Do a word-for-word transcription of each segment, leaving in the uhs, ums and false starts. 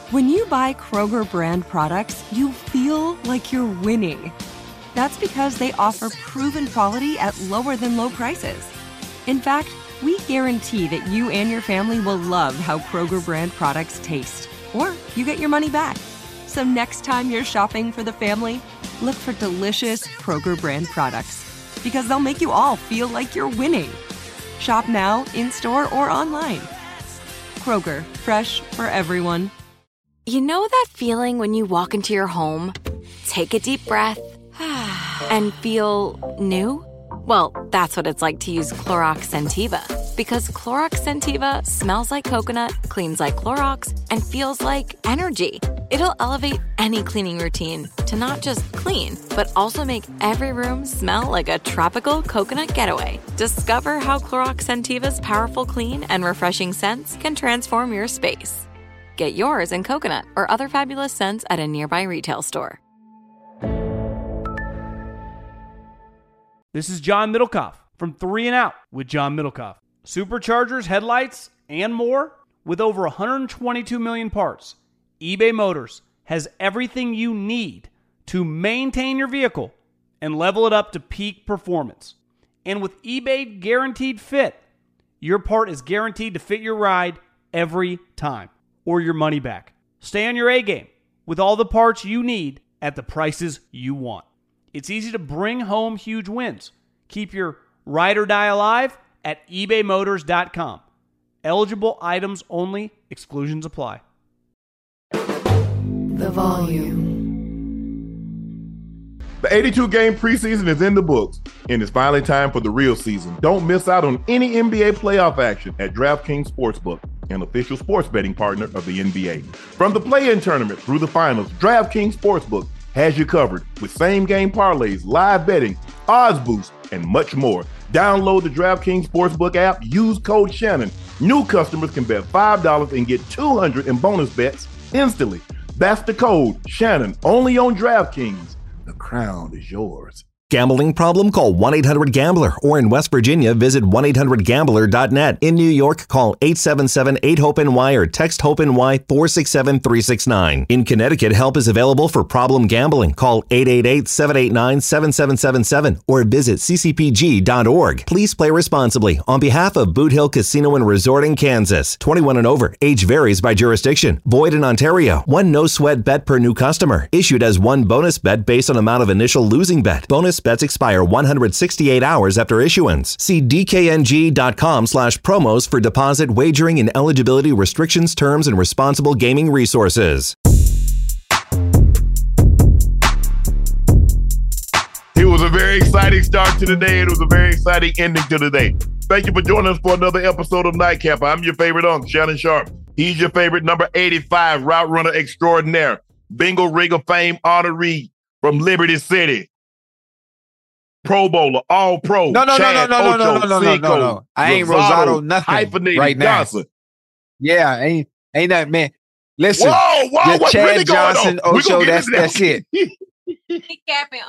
When you buy Kroger brand products, you feel like you're winning. That's because they offer proven quality at lower than low prices. In fact, we guarantee that you and your family will love how Kroger brand products taste, or you get your money back. So next time you're shopping for the family, look for delicious Kroger brand products, because they'll make you all feel like you're winning. Shop now, in-store, or online. Kroger, fresh for everyone. You know that feeling when you walk into your home, take a deep breath, and feel new? Well, that's what it's like to use Clorox Scentiva. Because Clorox Scentiva smells like coconut, cleans like Clorox, and feels like energy. It'll elevate any cleaning routine to not just clean, but also make every room smell like a tropical coconut getaway. Discover how Clorox Scentiva's powerful clean and refreshing scents can transform your space. Get yours in coconut or other fabulous scents at a nearby retail store. This is John Middlecoff from Three and Out with John Middlecoff. Superchargers, headlights, and more. With over one hundred twenty-two million parts, eBay Motors has everything you need to maintain your vehicle and level it up to peak performance. And with eBay Guaranteed Fit, your part is guaranteed to fit your ride every time, or your money back. Stay on your A game with all the parts you need at the prices you want. It's easy to bring home huge wins. Keep your ride or die alive at ebay motors dot com. Eligible items only. Exclusions apply. The volume. The eighty-two game preseason is in the books, and it's finally time for the real season. Don't miss out on any N B A playoff action at DraftKings Sportsbook, an official sports betting partner of the N B A. From the play-in tournament through the finals, DraftKings Sportsbook has you covered with same-game parlays, live betting, odds boosts, and much more. Download the DraftKings Sportsbook app, use code Shannon. New customers can bet five dollars and get two hundred dollars in bonus bets instantly. That's the code Shannon, only on DraftKings. The crown is yours. Gambling problem? Call one eight hundred gambler, or in West Virginia, visit one eight hundred gambler dot net. In New York, call eight seven seven eight hope N Y or text HOPE-NY four six seven three six nine. In Connecticut, help is available for problem gambling. Call eight eight eight seven eight nine seven seven seven seven or visit c c p g dot org. Please play responsibly on behalf of Boot Hill Casino and Resort in Kansas. twenty-one and over. Age varies by jurisdiction. Void in Ontario. One no-sweat bet per new customer. Issued as one bonus bet based on amount of initial losing bet. Bonus bets expire one hundred sixty-eight hours after issuance. See d k n g dot com slash promos for deposit, wagering, and eligibility restrictions, terms, and responsible gaming resources. It was a very exciting start to the day. It was a very exciting ending to the day. Thank you for joining us for another episode of Nightcap. I'm your favorite uncle, Shannon Sharp. He's your favorite number eighty-five route runner extraordinaire, Bingo Ring of Fame honoree from Liberty City. Pro Bowler, All Pro. No, no, Chad, no, no, no, no, Ocho, no, no, no, no, no. I ain't Rosado nothing hyphenated right now. Johnson. Yeah, ain't ain't that man. Listen, whoa, whoa, just what's Chad really going Johnson, on? Ocho, that's that's it. He capping,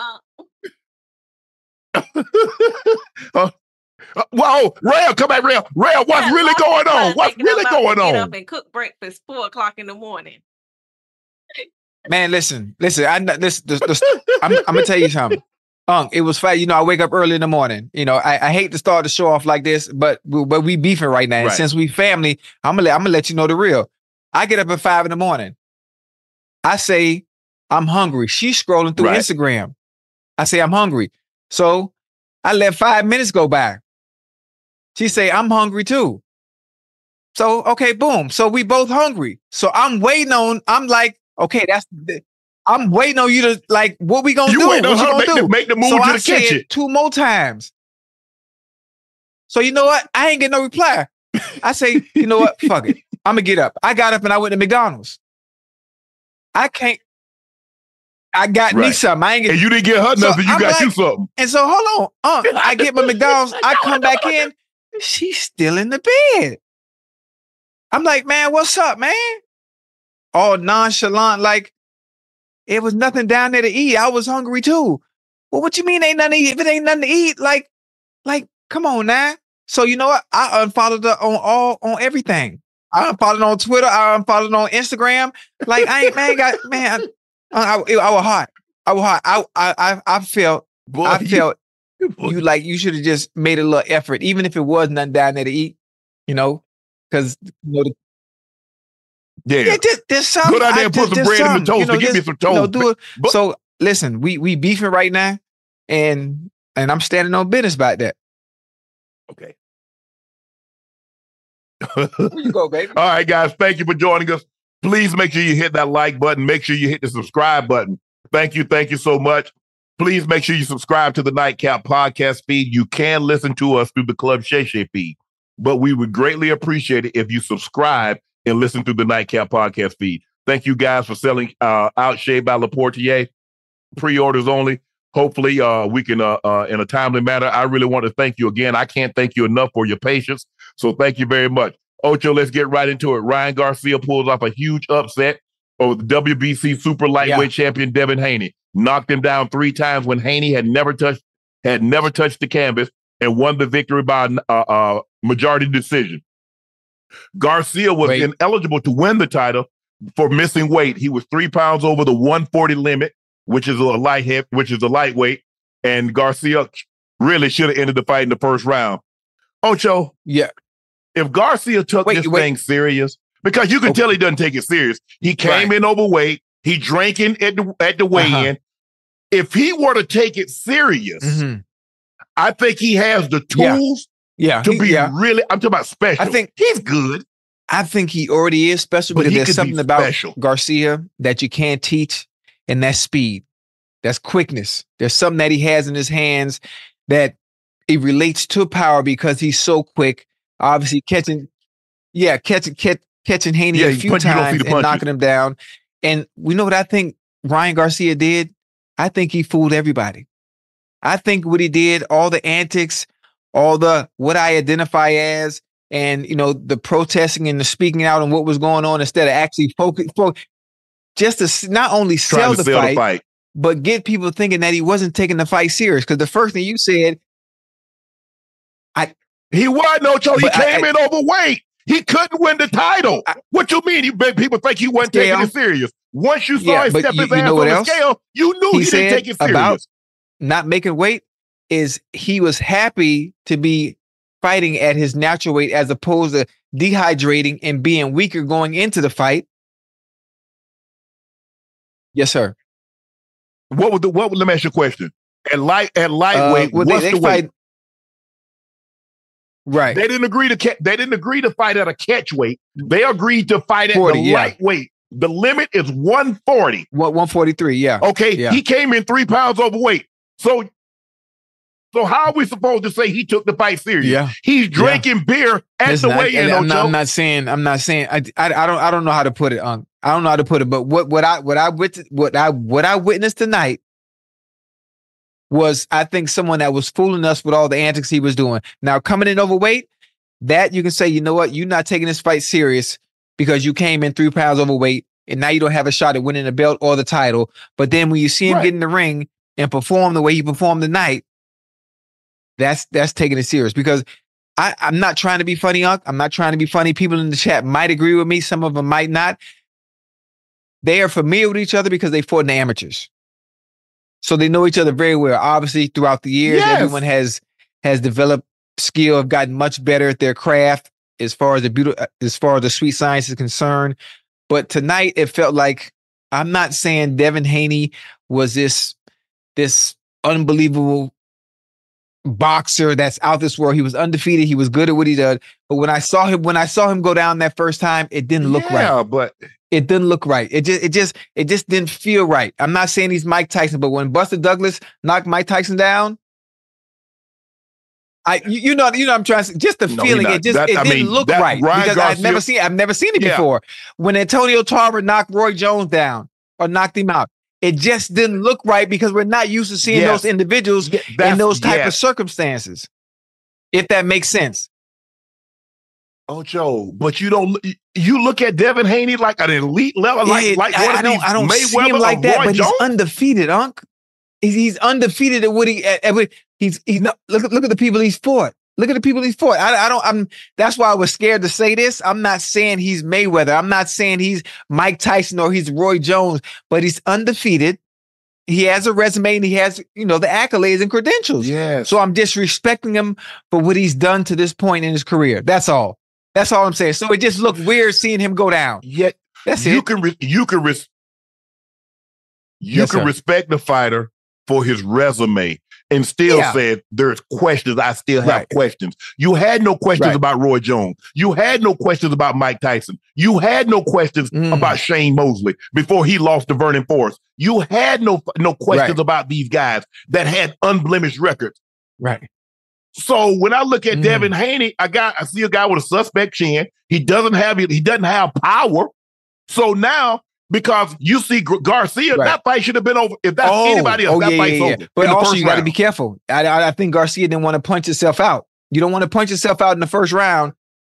uh. uh, uh, whoa, Rail, come back, Rail. Rail, what's Yeah, really going on? What's really going Get on? up and cook breakfast four o'clock in the morning. Man, listen, listen. I know this. this, this I'm, I'm gonna tell you something. Um, it was fat. You know, I wake up early in the morning. You know, I, I hate to start the show off like this, but but we beefing right now. And Right. since we family, I'm gonna let, I'm gonna let you know the real. I get up at five in the morning. I say I'm hungry. She's scrolling through Right. Instagram. I say I'm hungry. So I let five minutes go by. She say I'm hungry too. So okay, boom. So we both hungry. So I'm waiting on. I'm like, okay, that's. The, I'm waiting on you to like. What we gonna You do? waiting on What you her to gonna make do? the- make the move so to I the say kitchen. it two more times. So you know what? I ain't get no reply. I say, you know what? Fuck it. I'm gonna get up. I got up and I went to McDonald's. I can't. I got me Right. something. I ain't get. And you didn't get her So nothing. You I'm got like- you something. And so hold on. Uh, I get my McDonald's. I come back in. She's still in the bed. I'm like, man, what's up, man? All nonchalant, like it was nothing down there to eat. I was hungry too. Well, what you mean ain't nothing to eat? If it ain't nothing to eat, like, like, come on now. So you know what? I unfollowed her on all on everything. I unfollowed on Twitter. I unfollowed on Instagram. Like I ain't man, got man. I, I, I was hot. I was hot. I I I felt. Boy, I felt you, you like you should have just made a little effort, even if it was nothing down there to eat. You know, because you know. The, yeah, yeah just, there's some. Go down there and put some bread in the toast you know, and give me some toast. You know, do it. But, so listen, we we beefing right now, and and I'm standing on business about that. Okay. Here you go, baby. All right, guys. Thank you for joining us. Please make sure you hit that like button. Make sure you hit the subscribe button. Thank you. Thank you so much. Please make sure you subscribe to the Nightcap podcast feed. You can listen to us through the Club Shay Shay feed, but we would greatly appreciate it if you subscribe and listen to the Nightcap podcast feed. Thank you guys for selling uh, out Shea by Laportier. Pre-orders only. Hopefully uh, we can, uh, uh, in a timely manner. I really want to thank you again. I can't thank you enough for your patience. So thank you very much. Ocho, let's get right into it. Ryan Garcia pulls off a huge upset over the W B C super lightweight yeah. champion Devin Haney. Knocked him down three times when Haney had never touched had never touched the canvas and won the victory by a uh, uh, majority decision. Garcia was Wait. ineligible to win the title for missing weight. He was three pounds over the one forty limit, which is a light hip, which is a lightweight, and Garcia really should have ended the fight in the first round. Ocho, yeah. If Garcia took wait, this wait. thing serious, because you can okay. tell he doesn't take it serious. He came right. in overweight. He drinking at the at the weigh-in. Uh-huh. If he were to take it serious, mm-hmm. I think he has the tools yeah. Yeah. to he, be yeah. really. I'm talking about special. I think he's good. I think he already is special, but because there's something about special. Garcia that you can't teach, and that's speed. That's quickness. There's something that he has in his hands that it relates to power because he's so quick. Obviously, catching, yeah, catching, catch, catching Haney yeah, a few punch, times and knocking him down. And we know what I think Ryan Garcia did. I think he fooled everybody. I think what he did, all the antics, all the what I identify as, and you know the protesting and the speaking out on what was going on instead of actually focus, focus just to not only sell, the, sell fight, the fight, but get people thinking that he wasn't taking the fight serious. Because the first thing you said, I. He wasn't, Ocho. He came I, in overweight. He couldn't win the title. I, what you mean? You people think he wasn't scale. taking it serious. Once you saw yeah, him step you, his you ass know on the else? scale, you knew he, he didn't take it serious. About not making weight is he was happy to be fighting at his natural weight as opposed to dehydrating and being weaker going into the fight. Yes, sir. What would the what? Let me ask you a question. At light at lightweight, uh, well, what's they, they the weight? Fight, right. They didn't agree to ca- they didn't agree to fight at a catch weight. They agreed to fight at forty, the yeah. lightweight. The limit is one forty. What one forty-three? Yeah. Okay. Yeah. He came in three pounds overweight. So, so how are we supposed to say he took the fight serious? Yeah. He's drinking yeah. beer at Listen, the weigh-in. I'm not, I'm not saying. I'm not saying. I, I. I don't. I don't know how to put it. Um. I don't know how to put it. But what what I what I wit- what I what I witnessed tonight was, I think, someone that was fooling us with all the antics he was doing. Now coming in overweight, that you can say, you know what, you're not taking this fight serious because you came in three pounds overweight and now you don't have a shot at winning the belt or the title. But then when you see him right. get in the ring and perform the way he performed tonight, that's that's taking it serious. Because I, I'm not trying to be funny, Unc. I'm not trying to be funny. People in the chat might agree with me. Some of them might not. They are familiar with each other because they fought in the amateurs. So they know each other very well. Obviously, throughout the years, yes. everyone has has developed skill, have gotten much better at their craft as far as the beauty, as far as the sweet science is concerned. But tonight, it felt like, I'm not saying Devin Haney was this this unbelievable boxer that's out this world. He was undefeated. He was good at what he did. But when I saw him, when I saw him go down that first time, it didn't look yeah, right. but it didn't look right. It just, it just, it just didn't feel right. I'm not saying he's Mike Tyson, but when Buster Douglas knocked Mike Tyson down, I, you, you know, you know, I'm trying to, just the no, feeling, it just, that, it I didn't mean, look that, right Ryan because Garcia, I've never seen, I've never seen it yeah. before. When Antonio Tarver knocked Roy Jones down or knocked him out, it just didn't look right because we're not used to seeing yes. those individuals yeah, in those type yes. of circumstances. If that makes sense. Oh, Joe, but you don't. You look at Devin Haney like an elite level, like yeah, like I, one I of don't, these I don't Mayweather see him like that, Roy but Jones? he's undefeated, Unc. He's, he's undefeated at what he. At, at what, he's he's not. Look at look at the people he's fought. Look at the people he fought. I, I don't. I'm. That's why I was scared to say this. I'm not saying he's Mayweather. I'm not saying he's Mike Tyson or he's Roy Jones. But he's undefeated. He has a resume and he has, you know, the accolades and credentials. Yes. So I'm disrespecting him for what he's done to this point in his career. That's all. That's all I'm saying. So it just looked weird seeing him go down. Yet That's you it. can re- you can res- you Yes, can sir. respect the fighter for his resume and still Yeah. said there's questions. I still have Right. questions. You had no questions Right. about Roy Jones. You had no questions about Mike Tyson. You had no questions Mm. about Shane Mosley before he lost to Vernon Forrest. You had no no questions Right. about these guys that had unblemished records. Right. So when I look at Mm. Devin Haney, I got I see a guy with a suspect chin. He doesn't have he doesn't have power. So now, because you see Gar- Garcia, Right. that fight should have been over. If that's anybody else, oh, that yeah, fight's yeah, yeah. over. But in the also, first you got to round. be careful. I, I, I think Garcia didn't want to punch himself out. You don't want to punch yourself out in the first round.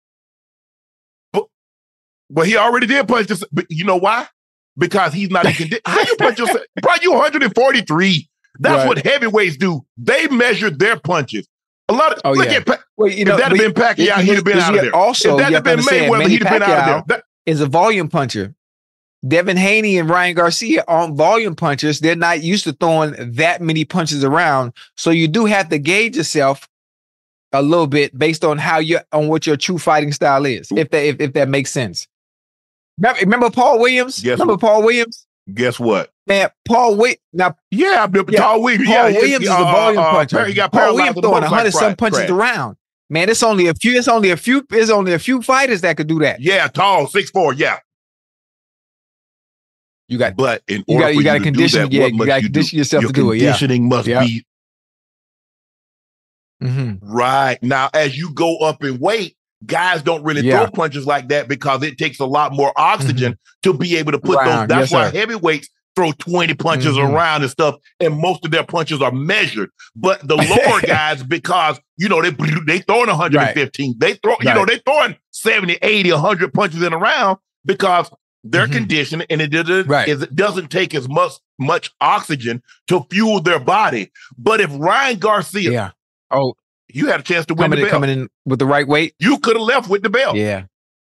But he already did punch this. But you know why? Because he's not in condition. How you punch yourself? Bro, you one forty-three. That's Right. what heavyweights do. They measure their punches. A lot of Oh, look yeah. at Pa- Well, you if know, that had but been Pacquiao, you- he'd have been you- out of there. Also, if that you had have to been understand, Mayweather, Manny he'd have been out of there. Pacquiao That- is a volume puncher. Devin Haney and Ryan Garcia aren't volume punchers. They're not used to throwing that many punches around. So you do have to gauge yourself a little bit based on how you on what your true fighting style is. If that if, if that makes sense. Remember, remember Paul Williams? Yes. Remember Paul Williams? Guess what? Man, Paul Williams. Now Yeah, I've been Yeah, Paul Williams. Paul yeah, he- Williams is uh, a volume uh, puncher. He got Paul paralyzed Williams in the throwing a hundred motorcycle some punches crash. around. Man, it's only a few. It's only a few. It's only a few fighters that could do that. Yeah, tall, six four. Yeah, You got but in You order gotta- for you gotta to condition- do that, yeah, what you must gotta you do? condition yourself Your to do it, yeah. conditioning must Yeah. be Mhm. right. Now, as you go up in weight, guys don't really Yeah. throw punches like that because it takes a lot more oxygen to be able to put Around, those. yes, That's why sir. heavyweights throw twenty punches Mhm. around and stuff, and most of their punches are measured. But the lower guys, because you know they they throwing one hundred fifteen, they throw you know Right. they throwing seventy, eighty, one hundred punches in a round because they're Mhm. conditioned and it doesn't Right. is- it doesn't take as much much oxygen to fuel their body. But if Ryan Garcia, Yeah. Oh, you had a chance to win coming the in, belt, coming in with the right weight. you could have left with the belt. Yeah.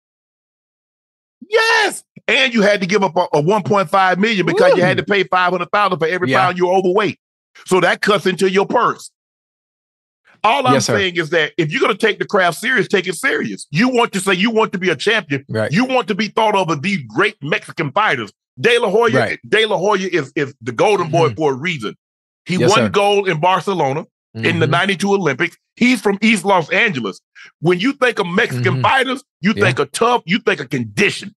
Yes. And you had to give up a, a one point five million because you Ooh. had to pay five hundred thousand for every Yeah. pound you're overweight. So that cuts into your purse. All I'm Yes, sir. saying is that if you're going to take the craft serious, take it serious. You want to say you want to be a champion. Right. You want to be thought of as these great Mexican fighters. De La Hoya, Right. De La Hoya is, is the golden boy Mhm. for a reason. He Yes, won sir. gold in Barcelona in the Mhm. ninety-two Olympics. He's from East Los Angeles. When you think of Mexican Mhm. fighters, you Yeah. think of tough, you think of condition.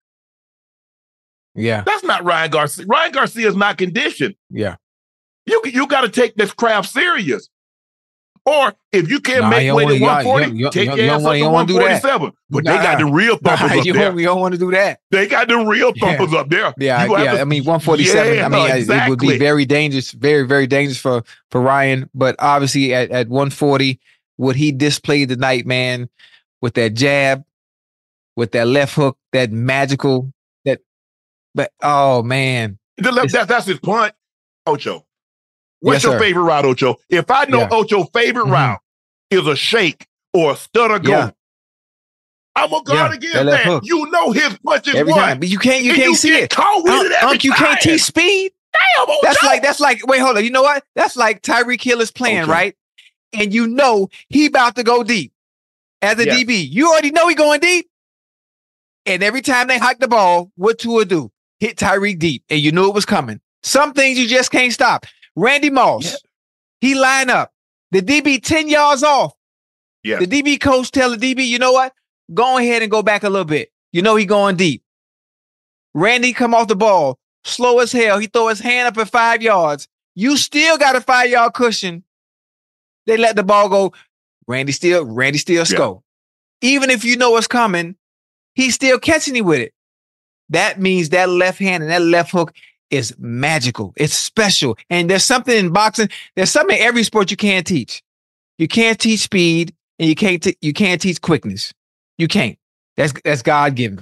Yeah. That's not Ryan Garcia. Ryan Garcia is not conditioned. Yeah. You you got to take this craft serious. Or if you can't Nah, make you weight don't at wanna- one forty, you don't- you don't- take you your don't ass wanna- up you to don't wanna do that. one forty-seven. But they got Nah. the real Nah, thumpers up you, there. don't, you don't want to do that. They got the real Yeah. thumpers up there. Yeah, You gonna yeah. have to- I mean, one forty-seven. Yeah, I mean, it would exactly. be very dangerous, very, very dangerous for for Ryan. But obviously, at, at one forty, what he displayed tonight, man, with that jab, with that left hook, that magical, that, but oh man, The left- that- that's his punch. Ocho, what's Yes, your sir. favorite route, Ocho? If I know Yeah. Ocho's favorite Mhm. route is a shake or a stutter go, Yeah. I'm gonna guard Yeah, against that that. left hook. You know his punch is every what? time, but you can't, you And can't you see get it. caught with it every Unc, you can't time. teach speed. Damn, Ocho. That's like that's like wait, hold on. You know what? That's like Tyreek Hill is playing, Okay. right? And you know he about to go deep. As a Yeah. D B, you already know he going deep. And every time they hike the ball, what Tua do? Hit Tyreek deep, and you knew it was coming. Some things you just can't stop. Randy Moss, Yeah. he line up. The D B ten yards off. Yeah. The D B coach tell the D B, you know what? Go ahead and go back a little bit. You know he going deep. Randy come off the ball, slow as hell. He throw his hand up at five yards. You still got a five-yard cushion. They let the ball go. Randy still, Randy still score. Even if you know what's coming, he's still catching you with it. That means that left hand and that left hook is magical. It's special. And there's something in boxing, there's something in every sport you can't teach. You can't teach speed and you can't t- you can't teach quickness. You can't. That's that's God given.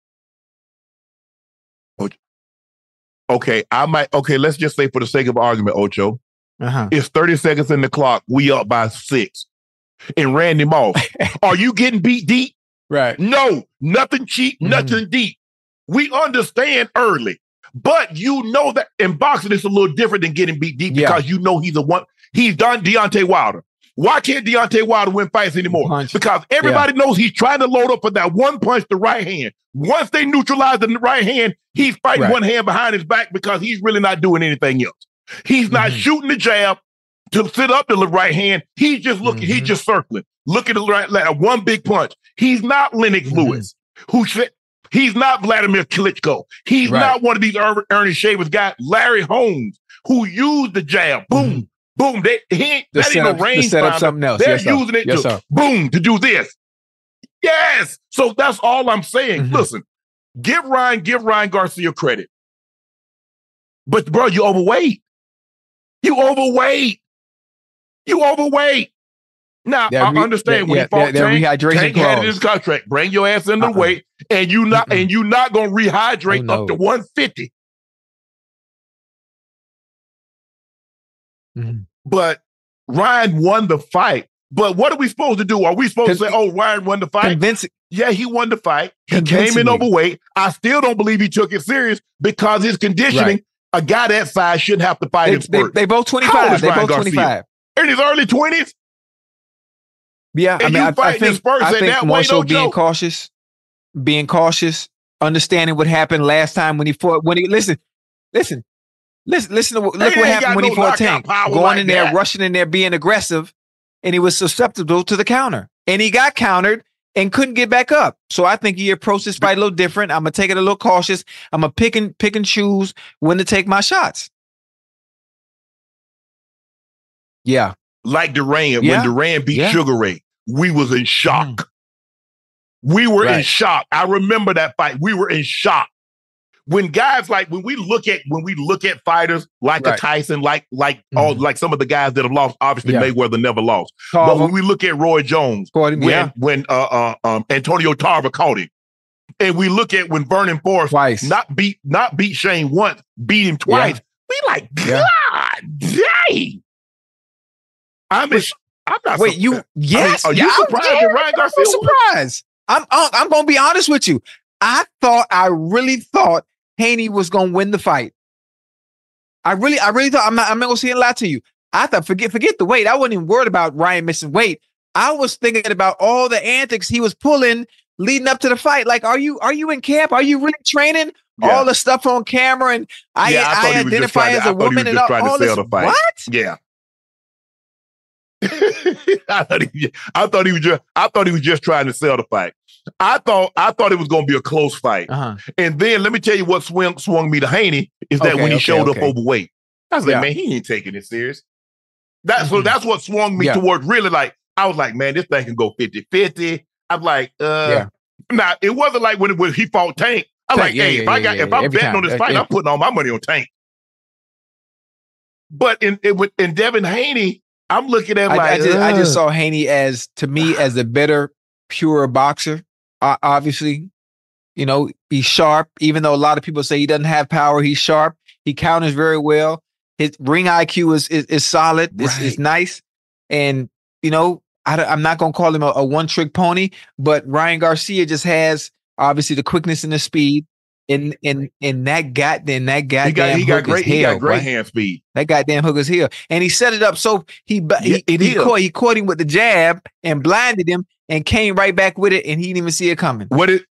Okay, I might. Okay, let's just say for the sake of argument, Ocho, Uh-huh. it's thirty seconds in the clock. We up by six. and Randy Moss. Are you getting beat deep? Right. No, nothing cheap, mm-hmm. nothing deep. We understand early, but you know that in boxing it's a little different than getting beat deep yeah. because you know he's a one. He's done Deontay Wilder. Why can't Deontay Wilder win fights anymore? Punch. Because everybody yeah. knows he's trying to load up for that one punch, the right hand. Once they neutralize the right hand, he's fighting right. one hand behind his back because he's really not doing anything else. He's not mm-hmm. shooting the jab to sit up to the right hand. He's just looking, mm-hmm. he's just circling, looking at the right, like one big punch. He's not Lennox mm-hmm. Lewis, who said, he's not Vladimir Klitschko. He's right. not one of these er- Ernest Shavers guys, Larry Holmes, who used the jab. Boom. Mm-hmm. Boom! They he ain't, the that ain't no range. Set up something else. They're yes, using it yes, to sir. boom to do this. Yes. So that's all I'm saying. Mm-hmm. Listen, give Ryan, give Ryan Garcia credit. But bro, you overweight. You overweight. You overweight. Now yeah, I re- understand yeah, when yeah, he fought yeah, Tank, rehydration Tank clause. had in his contract. Bring your ass in the uh-uh. weight, and you not Mm-mm. and you not gonna rehydrate oh, no. up to one fifty. Mm-hmm. But Ryan won the fight. But what are we supposed to do? Are we supposed Con- to say, oh, Ryan won the fight? Convincing. Yeah, he won the fight. He came in overweight. I still don't believe he took it serious because his conditioning, right. a guy that size shouldn't have to fight they, in spurt. They, they both twenty-five. They Ryan both Garcia? twenty-five. In his early twenties? Yeah, and I mean, you I, I think, Spurs I think that more way, so no being joke. cautious, being cautious, understanding what happened last time when he fought. When he listen, listen. Listen, listen to look what happened when no he fought Tank. Going like in there, that. rushing in there, being aggressive, and he was susceptible to the counter. And he got countered and couldn't get back up. So I think he approached this fight a little different. I'm gonna take it a little cautious. I'm gonna pick and pick and choose when to take my shots. Yeah. Like Duran, yeah. when Duran beat yeah. Sugar Ray, we was in shock. Mm. We were right. in shock. I remember that fight. We were in shock. When guys like when we look at when we look at fighters like right. a Tyson, like like mm-hmm. all like some of the guys that have lost, obviously yeah. Mayweather never lost. Tarver. But when we look at Roy Jones, him, when yeah. when uh, uh, um, Antonio Tarver caught him, and we look at when Vernon Forrest twice. not beat not beat Shane once, beat him twice. Yeah. We like God yeah. dang. I'm in, I'm not. Wait, su- you yes? I mean, are yeah, you surprised yeah, that Ryan Garcia? I'm surprised. I'm I'm gonna be honest with you. I thought I really thought Haney was gonna win the fight. I really, I really thought I'm not. I'm not gonna say a lie to you. I thought forget, forget the weight. I wasn't even worried about Ryan missing weight. I was thinking about all the antics he was pulling leading up to the fight. Like, are you, are you in camp? Are you really training? Yeah. All the stuff on camera, and I, yeah, I, I identify as to, a woman, and all, all this. What? Yeah. I thought he, I thought he was just, I thought he was just trying to sell the fight. I thought I thought it was going to be a close fight. Uh-huh. And then let me tell you what swung, swung me to Haney is that okay, when he okay, showed okay. up overweight. I was like, yeah. man, he ain't taking it serious. That, mm-hmm. So that's what swung me yeah. toward really like, I was like, man, this thing can go fifty-fifty. I'm like, uh, yeah. now it wasn't like when, when he fought Tank. I'm Tank, like, yeah, hey, yeah, if I yeah, got, yeah, if I'm betting time. on this fight, yeah. I'm putting all my money on Tank. But in in, in Devin Haney, I'm looking at like, I, I, just, uh, I just saw Haney as, to me, as a better, pure boxer. Uh, obviously, you know, he's sharp. Even though a lot of people say he doesn't have power, he's sharp. He counters very well. His ring I Q is is, is solid. It's, right. it's nice. And, you know, I, I'm not going to call him a, a one-trick pony, but Ryan Garcia just has, obviously, the quickness and the speed. And and and that goddamn that goddamn he got, he got hook great is he hell, got great right? hand speed. That goddamn hook is here, and he set it up so he he, yeah, he caught he caught him with the jab and blinded him and came right back with it, and he didn't even see it coming. What it?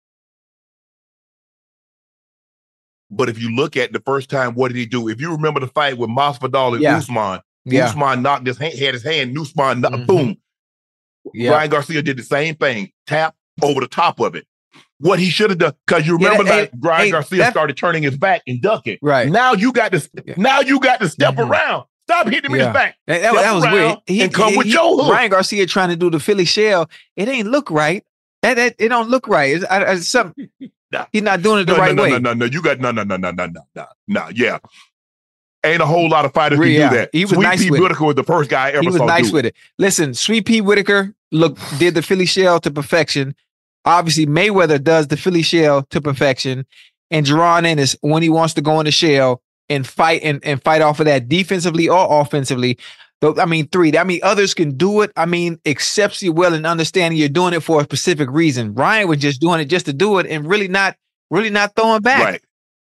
But if you look at the first time, what did he do? If you remember the fight with Masvidal and yeah. Usman, yeah. Usman knocked his hand, had his hand, Usman knocked, mm-hmm. boom. Yeah. Ryan Garcia did the same thing, tap over the top of it. What he should have done, because you remember yeah, that, that Ryan hey, Garcia that, started turning his back and ducking. Right now, you got to yeah. now you got to step mm-hmm. around. Stop hitting him yeah. in his back. That, that, that was weird. He, and come he, with he, your hook. Ryan Garcia trying to do the Philly shell. It ain't look right. That, that it don't look right. It's, I, it's something. nah. He's not doing it the no, right no, no, way. No, no, no, no. You got no, no, no, no, no, no, no, no. Yeah. Ain't a whole lot of fighters Really, can yeah. do that. He was Sweet nice Pea with Whitaker it. was the first guy I ever he was saw nice do with it. Listen, Sweet Pea Whitaker look did the Philly shell to perfection. Obviously, Mayweather does the Philly shell to perfection, and Jerron Ennis, when he wants to go in the shell and fight and, and fight off of that defensively or offensively, Though, I mean, three. I mean, others can do it. I mean, exceptionally well and understanding you're doing it for a specific reason. Ryan was just doing it just to do it and really not, really not throwing back. Right.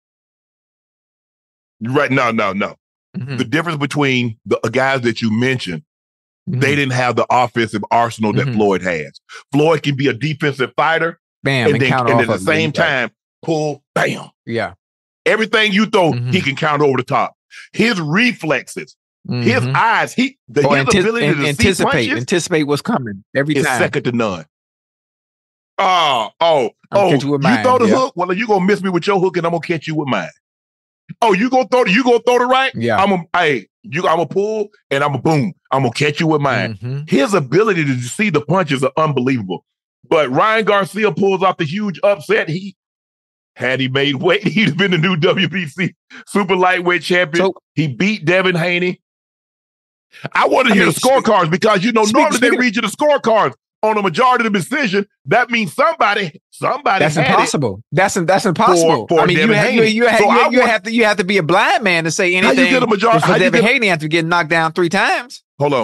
Right. No, no, no. Mm-hmm. The difference between the guys that you mentioned, Mm-hmm. they didn't have the offensive arsenal that Mhm. Floyd has. Floyd can be a defensive fighter Bam, and, and, then, counter and off at the of it. same Right. time, pull, bam. Yeah. Everything you throw, Mhm. he can counter over the top. His reflexes, his Mhm. eyes, he the Or his anti- ability an- to see anticipate, punches anticipate what's coming every is time. second to none. Oh, oh, I'm oh! catch you You with mine, throw the yeah. hook. Well, you gonna miss me with your hook, and I'm gonna catch you with mine. Oh, you gonna throw the, you gonna throw the right? Yeah. I'm gonna, hey, you, I'm gonna pull, and I'm gonna boom. I'm gonna catch you with mine. Mhm. His ability to see the punches are unbelievable. But Ryan Garcia pulls off the huge upset. He had he made weight, he'd have been the new W B C super lightweight champion. So- he beat Devin Haney. I want to I hear mean, the scorecards because you know speak- normally speaking they of- read you the scorecards on a majority of the decision. That means somebody, somebody That's had impossible. That's that's impossible. for I mean, you, Devin ha- you, Haney. you, ha- So you, I you want- have to you have to be a blind man to say How you anything. get a majority- For how you Devin get- Haney after getting knocked down three times. it. Hold on.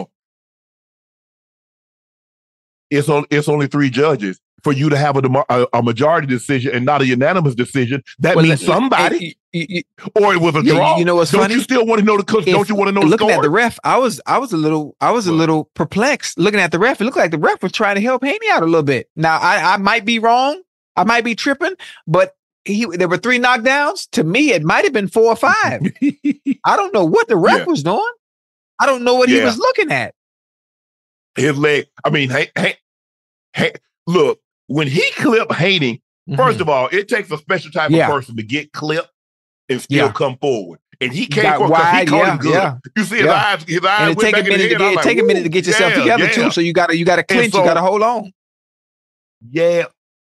It's on. It's only three judges for you to have a, demo- a, a majority decision and not a unanimous decision. That Well, means let- somebody, you- you- or it was a Yeah, draw. you know what's don't funny? you still want to know the coach? If- Don't you want to know the looking score? at the ref, I was I was a little I was a What? little perplexed. Looking at the ref, it looked like the ref was trying to help Haney out a little bit. Now I, I might be wrong, I might be tripping, but he there were three knockdowns. To me, it might have been four or five. I don't know what the ref Yeah. was doing. I don't know what he Yeah. was looking at. His leg. I mean, hey, hey, hey, look. When he clipped Haney, first of all, it takes a special type Mm-hmm. Yeah. of person to get clipped and still Yeah. come forward. And he came Got forward because he wide, caught yeah, him good. yeah. You see his Yeah. eyes, his eyes and it went take a back in minute his to head. I get was take a like, minute to "Woo, get yourself yeah, together yeah. too. So you gotta you gotta clinch, so- you gotta hold on. Yeah.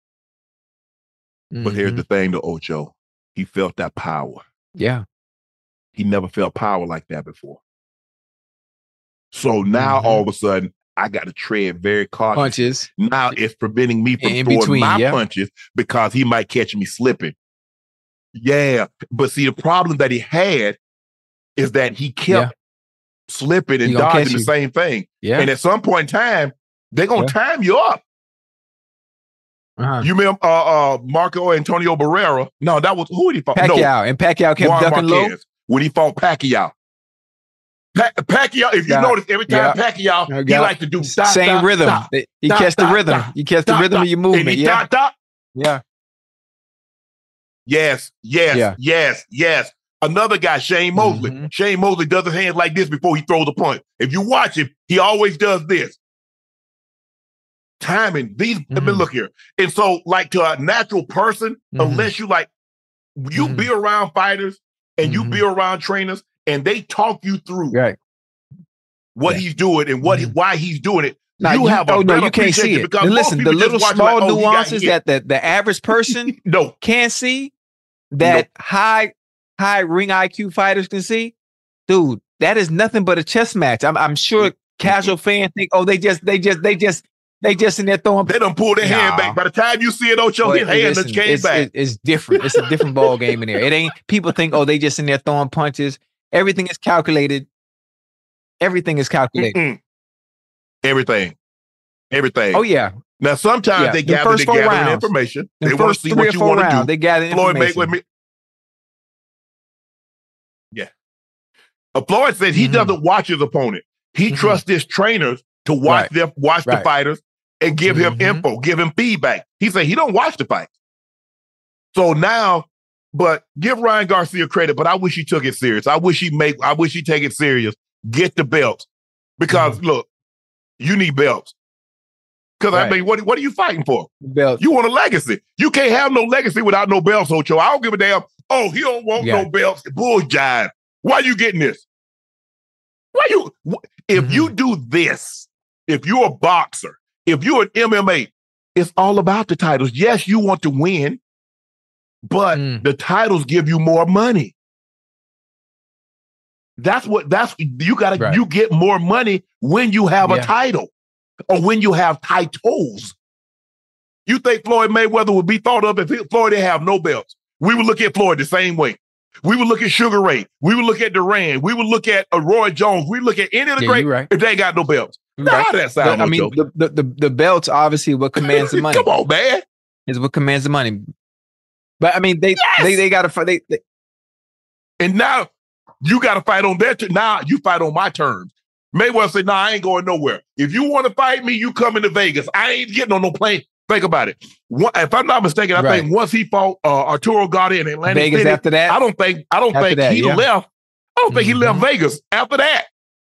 But here's Mhm. the thing, though, Ocho. He felt that power. Yeah. He never felt power like that before. So now Mhm. all of a sudden, I got to tread very cautiously. Punches. Now it's preventing me from In throwing between, my yeah. punches because he might catch me slipping. Yeah. But see, the problem that he had is that he kept Yeah. slipping and He gonna catch dodging the you. same thing. Yeah. And at some point in time, they're going to time you up. Uh-huh. You remember uh, uh, Marco Antonio Barrera? No, that was who did he fought? No, Pacquiao. And Pacquiao kept Juan ducking low. Marquez, when he fought Pacquiao. Pa- Pacquiao, if you Yeah. notice, every time Yeah. Pacquiao, he Yeah. like to do stop, Same stop, rhythm. stop, you stop, catch the stop, rhythm. stop, you catch the stop, rhythm stop. of your And movement. he Yeah. stop, stop. Yeah. Yes, yes, Yeah. yes, yes. Another guy, Shane Mosley. Mhm. Shane Mosley does his hands like this before he throws a punch. If you watch him, he always does this. Timing. These, I mean, Mhm. look here. And so, like to a natural person, Mhm. unless you like, you Mhm. be around fighters and you Mhm. be around trainers, and they talk you through Right. what Yeah. he's doing and what he, Mhm. why he's doing it. Now, you, have a oh no, better you can't see appreciation it. because Now, most listen, the people just little watch small like, oh, he got nuances hit. that the, the average person no, can't see, that high high ring I Q fighters can see, dude. That is nothing but a chess match. I'm I'm sure casual fans think, oh, they just they just they just they just in there throwing. they done pull their hand Nah. back. By the time you see it, Ocho, But his hand listen, just came it's, back. it- it's different. It's a different ball game in there. It ain't people think, oh, they just in there throwing punches. Everything is calculated. Everything is calculated. Mm-mm. Everything. Everything. Oh yeah. Now, sometimes Yeah, they the gather first four together rounds. information. The They want first to see three what or you four want to rounds, do. they gather Floyd information. Mayweather. Yeah. Uh, Floyd said he Mhm. doesn't watch his opponent. He Mhm. trusts his trainers to watch Right. them, watch the Right. fighters and give him Mhm. info, give him feedback. He said he don't watch the fights. So now, but give Ryan Garcia credit, but I wish he took it serious. I wish he make, I wish he take it serious. Get the belts. Because Mm-hmm. look, you need belts. Because I Right. mean, what, what are you fighting for? Belt. You want a legacy. You can't have no legacy without no belts, Ocho. I don't give a damn. Oh, he don't want Yeah. no belts. Bull jive. Why you getting this? Why you? wh- If Mhm. you do this, if you're a boxer, if you're an M M A, it's all about the titles. Yes, you want to win, but Mm. the titles give you more money. That's what. That's you got to. Right. You get more money when you have a Yeah. title, or when you have titles. You think Floyd Mayweather would be thought of if he- Floyd didn't have no belts? We would look at Floyd the same way. We would look at Sugar Ray. We would look at Duran. We would look at uh, Roy Jones. We look at any of the Yeah, great you're right. if they ain't got no belts. You're Nah, right. how that sound? But, I mean, the, the the the belts obviously what commands the money. Come on, man. Is what commands the money. But I mean, they Yes! they they got to they, they And now you got to fight on their terms. Now you fight on my terms. Mayweather said, nah, I ain't going nowhere. If you want to fight me, you come into Vegas. I ain't getting on no plane. Think about it. One, if I'm not mistaken, I Right. think once he fought uh, Arturo Gatti in Atlantic Vegas City, after that. I don't think I don't After think that, he yeah. left. I don't think he left Mhm. Vegas after that.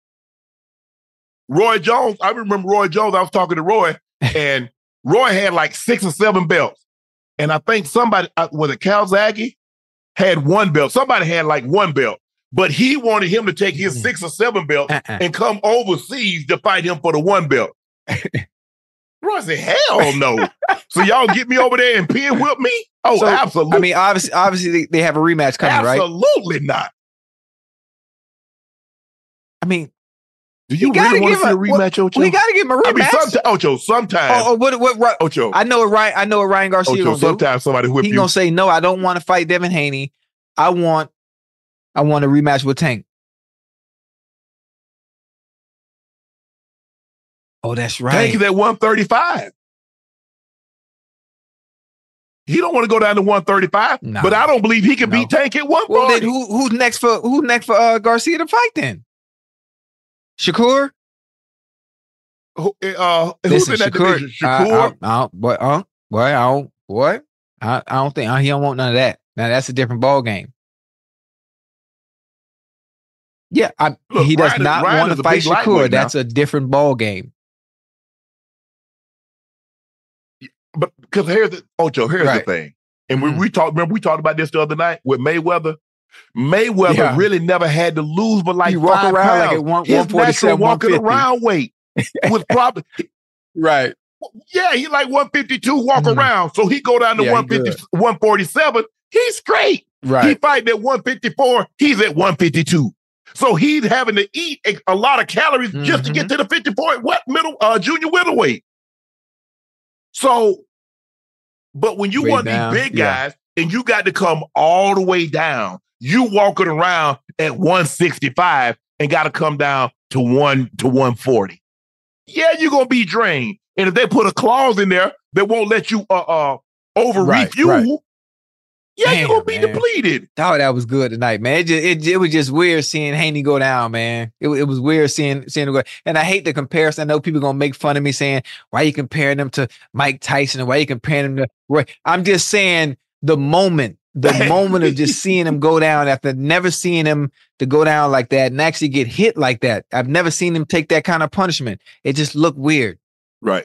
Roy Jones, I remember Roy Jones. I was talking to Roy, and Roy had like six or seven belts. And I think somebody, uh, was it Calzaghe, had one belt. Somebody had like one belt. But he wanted him to take his Mhm. six or seven belts Uh-uh. and come overseas to fight him for the one belt. Roy said, hell no. So y'all get me over there and pin whip me? Oh, So, absolutely. I mean, obviously, obviously they, they have a rematch coming, right? absolutely not. I mean, Do you We gotta really want to give see a a- rematch, Ocho? we got to give him a rematch. I mean, sometimes, Ocho, sometimes, oh, oh, what what what? Ocho, I know what Ryan. I know what Ryan Garcia Ocho, gonna do. sometimes somebody whip He you. gonna say no. I don't want to fight Devin Haney. I want, I want a rematch with Tank. Oh, that's right. Tank is at one thirty-five. He don't want to go down to one thirty-five, No. but I don't believe he can No. beat Tank at one Well, forty. then who who's next for who's next for uh, Garcia to fight then? Shakur. Who, uh, who's Listen, in that Shakur. division? I, Shakur? I, I, boy, uh, boy, I don't, boy, I, I don't think uh, he don't want none of that. Now that's a different ball game. Yeah, I, Look, he does Ryan is- not Ryan want is to a fight big Shakur. lightweight now. That's a different ball game. But because here's the Ocho, here's Right. the thing. And we, Mhm. we talked, remember we talked about this the other night with Mayweather. Mayweather Yeah. really never had to lose but like He walk five around like pounds. at one- His one forty-seven, natural walking one fifty. around weight was probably Right. yeah, he like one fifty-two walk Mhm. around. So he go down to Yeah, he one fifty, good. one forty-seven. He's straight. He Right. fighting at one fifty-four. He's at one fifty-two. So he's having to eat a, a lot of calories just to Mhm. get to the fifty-four what middle uh junior middleweight. So, but when you Way want down, these big yeah. guys and you got to come all the way down, you walking around at one sixty-five and got to come down to one to one forty. Yeah, you're gonna be drained. And if they put a clause in there that won't let you uh uh over Right, refuel, right. yeah, Damn, you're gonna be man. depleted. Oh, that was good tonight, man. It, just, it, it was just weird seeing Haney go down, man. It, wa- it was weird seeing seeing him go. And I hate the comparison. I know people gonna make fun of me saying, "Why you comparing them to Mike Tyson? And why you comparing them to Roy?" I'm just saying the moment, the moment of just seeing him go down after never seeing him to go down like that and actually get hit like that. I've never seen him take that kind of punishment. It just looked weird. Right.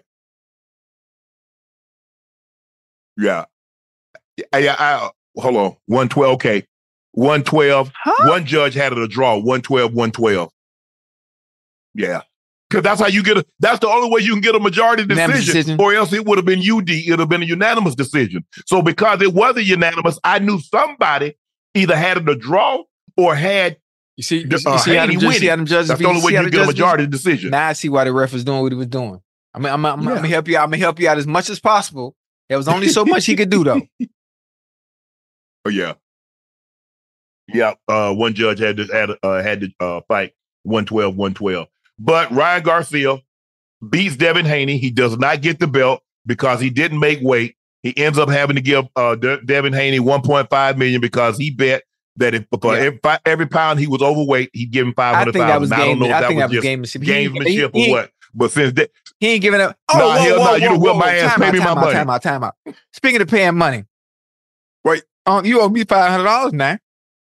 Yeah. I, I, I hold on. one twelve K. one twelve. Huh? One judge had it a draw. one twelve, one twelve. Yeah. Because that's how you get a, that's the only way you can get a majority Unanimous decision, decision. or else it would have been U D. It would have been a unanimous decision. So because it wasn't unanimous, I knew somebody either had it a draw or had You see, you, The- see- uh, you see how Haney them judges, see winning. how them judges that's be- the only way see you how can the get a judges be- majority decision. Now I see why the ref was doing what he was doing. I mean, I'm, I'm, I'm Yeah. gonna help you out. I'm gonna help you out as much as possible. There was only so much he could do, though. Oh yeah, yeah. Uh, one judge had to had uh, had to uh, fight one twelve, one twelve. But Ryan Garcia beats Devin Haney. He does not get the belt because he didn't make weight. He ends up having to give uh, De- Devin Haney one point five million because he bet that if for Yeah. every, fi- every pound he was overweight, he'd give him five I hundred think that was thousand. I don't game. know if I that think was that was just gamesmanship. He ain't- gamesmanship he- or what. But since that, He ain't giving up. Oh, Nah, whoa, hell whoa, nah, whoa, you done whoa, whipped my whoa. ass. Time Pay out, me my time out, money. time out, time out. Speaking of paying money, right? Um, you owe me five hundred dollars now.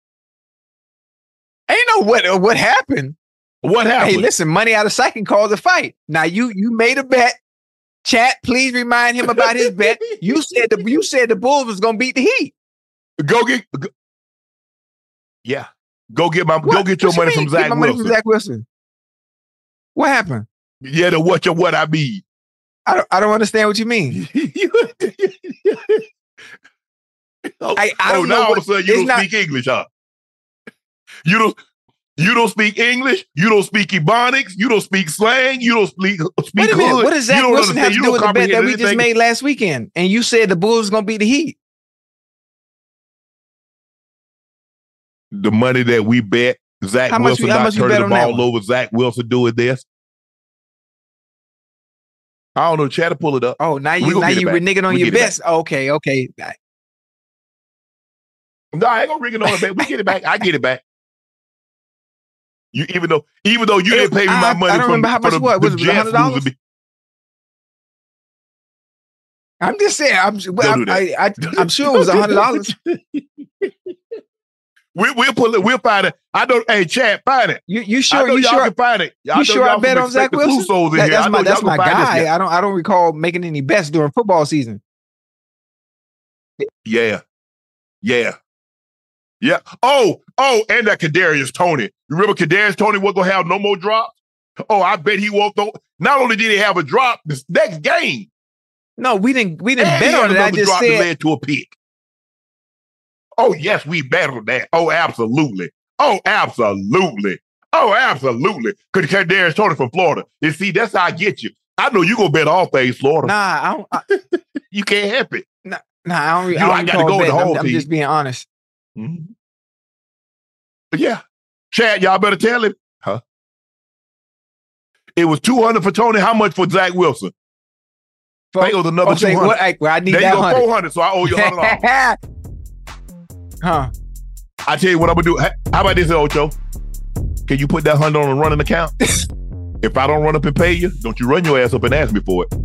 Ain't no what what happened. what happened? Hey, listen, money out of sight can cause a fight. Now you you made a bet. Chat, please remind him about his bet. You said the you said the Bulls was gonna beat the Heat. Go get, go, yeah. Go get my, go What? get your What you money mean, from get Zach my money Wilson. from Zach Wilson. What happened? Yeah, to what your what I mean. I don't I don't understand what you mean. oh, I- I oh, don't now know all what- of a sudden you it's don't not- speak English, huh? You don't. You don't speak English. You don't speak Ebonics. You don't speak slang. You don't speak speak Wait a minute. hood. What does You Zach don't Wilson understand. have to You do don't with the bet that comprehend we just anything. made last weekend? And you said the Bulls was gonna beat the Heat. The money that we bet Zach How much Wilson you- how not much you turning bet the on that ball one? over, Zach Wilson doing this. I don't know. Try to pull it up. Oh, now We you gonna now get it you back. reneging on We your get it back. bets. Okay, okay. No, I ain't gonna ring it on it back. We get it back. I get it back. You even though even though you It- didn't pay me I- my I money don't from remember how for much the, what, the was it, Jets one hundred dollars? losing me. I'm just saying. I'm Don't I'm, do that. I, I, I'm sure it was a hundred dollars. We, we'll pull it. We'll find it. I don't. Hey, Chad, find it. You you I sure know you y'all sure can find it. Y'all you know sure I y'all bet some on Zach respected Wilson? Clusos in That- here. that's I my know that's y'all my can find this guy. guy. I don't I don't recall making any bets during football season. Yeah, yeah, yeah. Oh, oh, and that Kadarius Toney. You remember Kadarius Toney wasn't gonna have no more drops? Oh, I bet he won't. Throw. Not only did he have a drop this next game, No, we didn't we didn't and he bet had on it. I another just drop that said led to a pick. Oh yes, we bet on that. Oh, absolutely. Oh, absolutely. Oh, absolutely. Because Kadarius Toney from Florida. And see, that's how I get you. I know you gonna bet all things Florida. nah, I don't I, You can't help it. nah, I don't, re- You I know, don't I gotta recall go with the betting. whole I'm, I'm team. just being honest. Mhm. But yeah. Chad, y'all better tell him. Huh? It was two hundred for Tony. How much for Zach Wilson? I think it was another Okay, two hundred. what, I, well, I need There you that go, hundred. four hundred. So I owe you one hundred dollars. Huh? I tell you what I'm gonna do. How about this, Ocho? Can you put that hundred on a running account? If I don't run up and pay you, don't you run your ass up and ask me for it.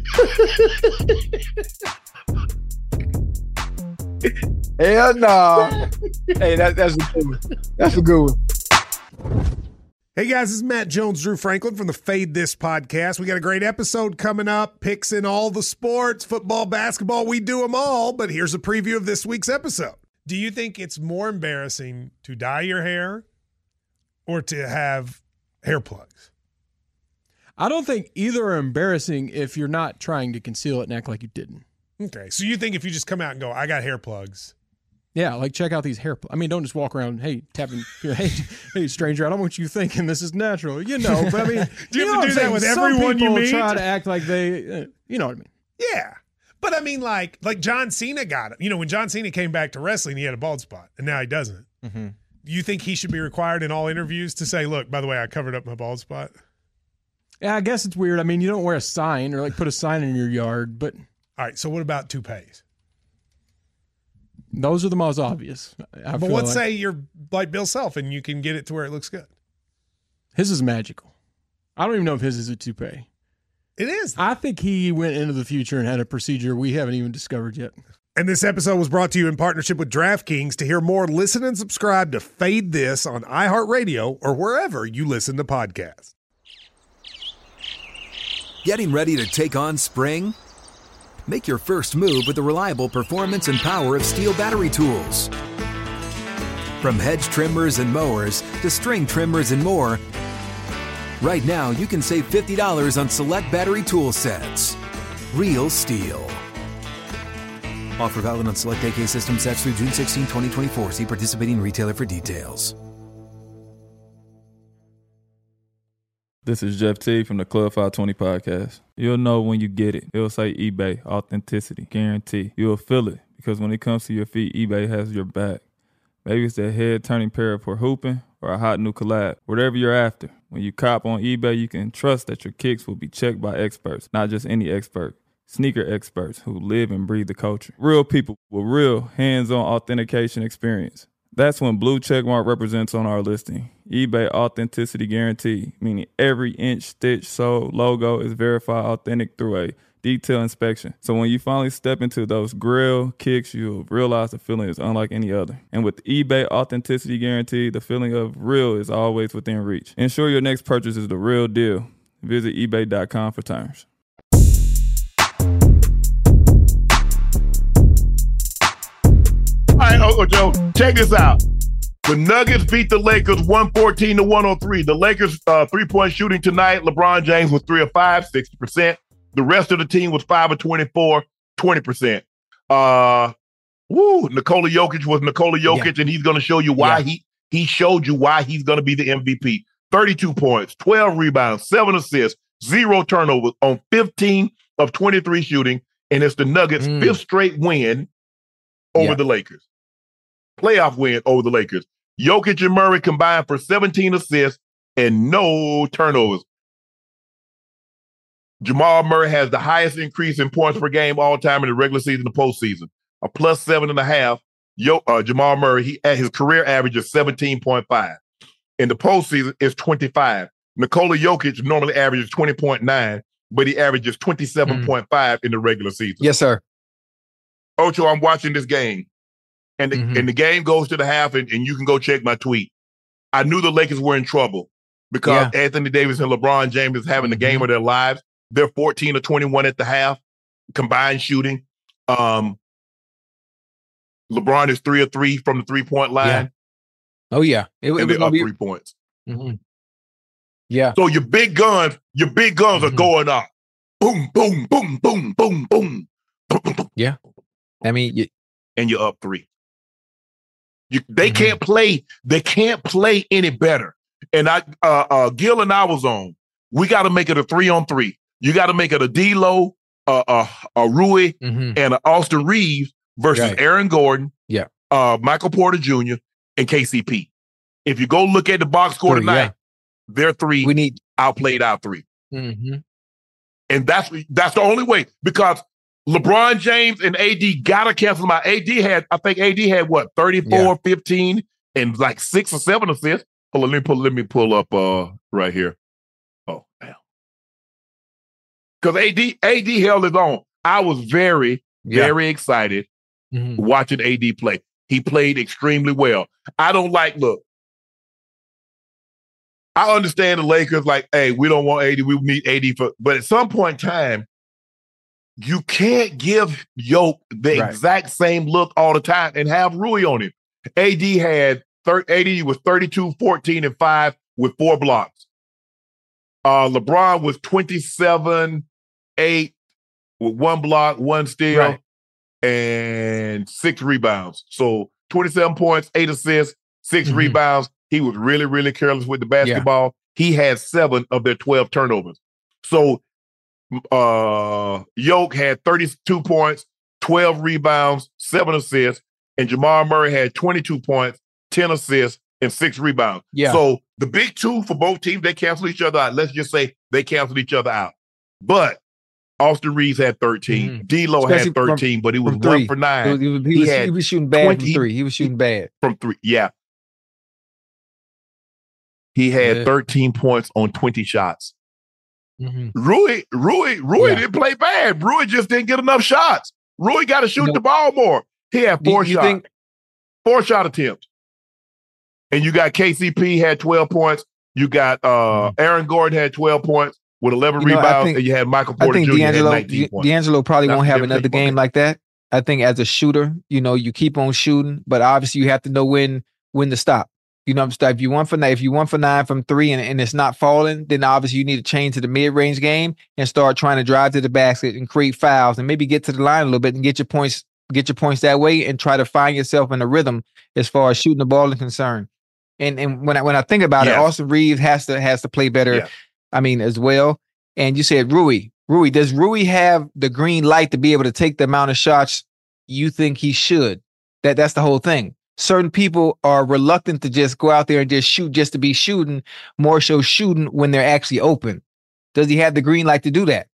Hell no. Hey, that, that's a good one. That's a good one. Hey guys, this is Matt Jones, Drew Franklin from the Fade This podcast. We got a great episode coming up, picks in all the sports, football, basketball, we do them all, but here's a preview of this week's episode. Do you think it's more embarrassing to dye your hair or to have hair plugs? I don't think either are embarrassing if you're not trying to conceal it and act like you didn't. Okay, so you think if you just come out and go, I got hair plugs. Yeah, like check out these hair plugs. I mean, don't just walk around, hey, tapping, hey, hey, stranger, I don't want you thinking this is natural, you know, but I mean. Do you have know to do what I'm that saying? with Some everyone you people meet? try to act like they, uh, you know what I mean. Yeah. But I mean, like, like John Cena got it. You know, when John Cena came back to wrestling, he had a bald spot, and now he doesn't. Mm-hmm. Do you think he should be required in all interviews to say, look, by the way, I covered up my bald spot? Yeah, I guess it's weird. I mean, you don't wear a sign or like put a sign in your yard, but. All right, so what about toupees? Those are the most obvious. I But feel let's like. say you're like Bill Self and you can get it to where it looks good. His is magical. I don't even know if his is a toupee. It is. I think he went into the future and had a procedure we haven't even discovered yet. And this episode was brought to you in partnership with DraftKings. To hear more, listen and subscribe to Fade This on iHeartRadio or wherever you listen to podcasts. Getting ready to take on spring? Make your first move with the reliable performance and power of Steel battery tools. From hedge trimmers and mowers to string trimmers and more, right now you can save fifty dollars on select battery tool sets. Real Steel. Offer valid on select A K system sets through June sixteenth, twenty twenty-four. See participating retailer for details. This is Jeff T from the Club five twenty podcast. You'll know when you get it. It'll say eBay, authenticity, guarantee. You'll feel it because when it comes to your feet, eBay has your back. Maybe it's that head-turning pair for hooping or a hot new collab. Whatever you're after, when you cop on eBay, you can trust that your kicks will be checked by experts, not just any expert. Sneaker experts who live and breathe the culture. Real people with real hands-on authentication experience. That's when Blue Checkmark represents on our listing. eBay Authenticity Guarantee, meaning every inch, stitch, sole, logo is verified authentic through a detailed inspection. So when you finally step into those grill kicks, you'll realize the feeling is unlike any other. And with eBay Authenticity Guarantee, the feeling of real is always within reach. Ensure your next purchase is the real deal. Visit ebay dot com for terms. All right, Uncle Joe, check this out. The Nuggets beat the Lakers one fourteen to one oh three. The Lakers uh, three-point shooting tonight, LeBron James was three of five, sixty percent. The rest of the team was five of twenty-four, twenty percent. Uh, woo, Nikola Jokic was Nikola Jokic, yeah. And he's going to show you why yeah. he he showed you why he's going to be the M V P. thirty-two points, twelve rebounds, seven assists, zero turnovers on fifteen of twenty-three shooting, and it's the Nuggets' mm. fifth straight win over yeah. the Lakers. Playoff win over the Lakers. Jokic and Murray combined for seventeen assists and no turnovers. Jamal Murray has the highest increase in points per game all time in the regular season and the postseason. A plus seven and a half. Yo, uh, Jamal Murray, he at his career average is seventeen point five. In the postseason, it's twenty-five. Nikola Jokic normally averages twenty point nine, but he averages twenty-seven point five mm. in the regular season. Yes, sir. Ocho, I'm watching this game, and the, mm-hmm. and the game goes to the half, and, and you can go check my tweet. I knew the Lakers were in trouble because yeah. Anthony Davis and LeBron James is having the game mm-hmm. of their lives. They're fourteen or twenty-one at the half, combined shooting. Um, LeBron is three or three from the three-point line. Yeah. Oh, yeah. It, and it they're was up be... three points. Mm-hmm. Yeah. So your big guns, your big guns mm-hmm. are going up. Boom, boom, boom, boom, boom, boom. Yeah. I mean, you... and you're up three. You, they mm-hmm. can't play. They can't play any better. And I, uh, uh, Gil and I was on. We got to make it a three on three. You got to make it a D'Lo, uh, uh, a Rui, mm-hmm. and a Austin Reeves versus right. Aaron Gordon, yeah, uh, Michael Porter Junior, and K C P. If you go look at the box score three, tonight, yeah. their three we need outplayed our three, mm-hmm. and that's that's the only way because LeBron James and A D gotta cancel them out. A D had, I think A D had what thirty-four, yeah. fifteen, and like six or seven assists. Hold on, let me pull. Let me pull up uh, right here. Oh, damn. Because A D, A D held his own. I was very, yeah. very excited mm-hmm. watching A D play. He played extremely well. I don't like, look, I understand the Lakers like, hey, we don't want A D. We need A D for, but at some point in time, you can't give Yoke the right. exact same look all the time and have Rui on him. A D had, thir- A D was thirty-two, fourteen, and five with four blocks. Uh, LeBron was twenty-seven, eight with one block, one steal, right. and six rebounds. So twenty-seven points, eight assists, six mm-hmm. rebounds. He was really, really careless with the basketball. Yeah. He had seven of their twelve turnovers. So uh, Yoke had thirty-two points, twelve rebounds, seven assists, and Jamal Murray had twenty-two points, ten assists, and six rebounds. Yeah. So the big two for both teams, they cancel each other out. Let's just say they canceled each other out. But Austin Reeves had thirteen. Mm-hmm. D'Lo Especially had thirteen, from, but he was one for nine. He was, he was, he was, he was shooting bad twenty, from three. He was shooting bad. From three, yeah. He had yeah. thirteen points on twenty shots. Mm-hmm. Rui, Rui, Rui yeah. didn't play bad. Rui just didn't get enough shots. Rui got to shoot you know, the ball more. He had four shots. Think- four shot attempts. And you got K C P had twelve points. You got uh, Aaron Gordon had twelve points with eleven you know, rebounds. Think, and you had Michael Porter Junior D'Angelo, had nineteen points. D'Angelo probably That's won't have another game point. like that. I think as a shooter, you know, you keep on shooting, but obviously you have to know when when to stop. You know, if you one for nine, if you one for nine from three and, and it's not falling, then obviously you need to change to the mid-range game and start trying to drive to the basket and create fouls and maybe get to the line a little bit and get your points, get your points that way and try to find yourself in a rhythm as far as shooting the ball is concerned. And and when I when I think about yes. it, Austin Reeves has to has to play better. Yeah. I mean, as well. And you said Rui, Rui, does Rui have the green light to be able to take the amount of shots you think he should? That that's the whole thing. Certain people are reluctant to just go out there and just shoot just to be shooting, more so shooting when they're actually open. Does he have the green light to do that?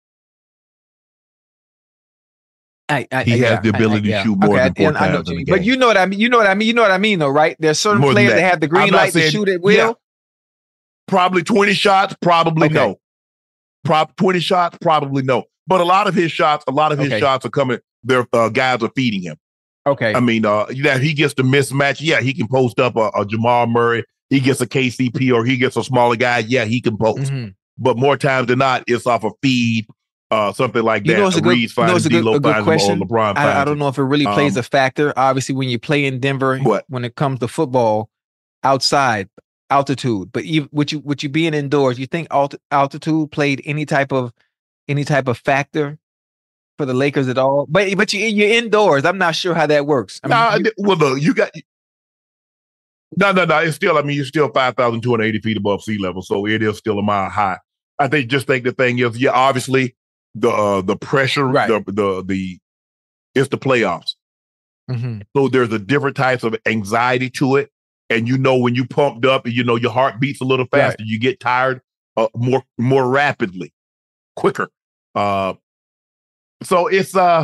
I, I, he I, has the ability I, I, to shoot more okay, than four I, I times in the game. But you know what I mean. You know what I mean. You know what I mean, though, right? There's certain more players that. that have the green light saying, to shoot at will. Yeah. Probably twenty shots. Probably okay. no. Prop twenty shots. Probably no. But a lot of his shots, a lot of his okay. shots are coming. Their uh, guys are feeding him. Okay. I mean, uh, yeah, he gets the mismatch. Yeah, he can post up a, a Jamal Murray. He gets a K C P or he gets a smaller guy. Yeah, he can post. Mm-hmm. But more times than not, it's off a feed, uh, something like that. You know, it's a good, you know, it's a good, a good question. LeBron I, I don't know if it really plays um, a factor. Obviously, when you play in Denver, what? when it comes to football, outside altitude. But even with you, with you being indoors, you think alt- altitude played any type of any type of factor for the Lakers at all? But but you you're indoors. I'm not sure how that works. I mean, nah, you, well, look, you got no, no, no. It's still. I mean, you're still five thousand two hundred eighty feet above sea level, so it is still a mile high. I think just think the thing is, yeah, obviously the uh, the pressure, right. the the the it's the playoffs. Mm-hmm. So there's a different types of anxiety to it. and you know when you pumped up and you know your heart beats a little faster, right. you get tired uh, more more rapidly, quicker. Uh, so it's uh,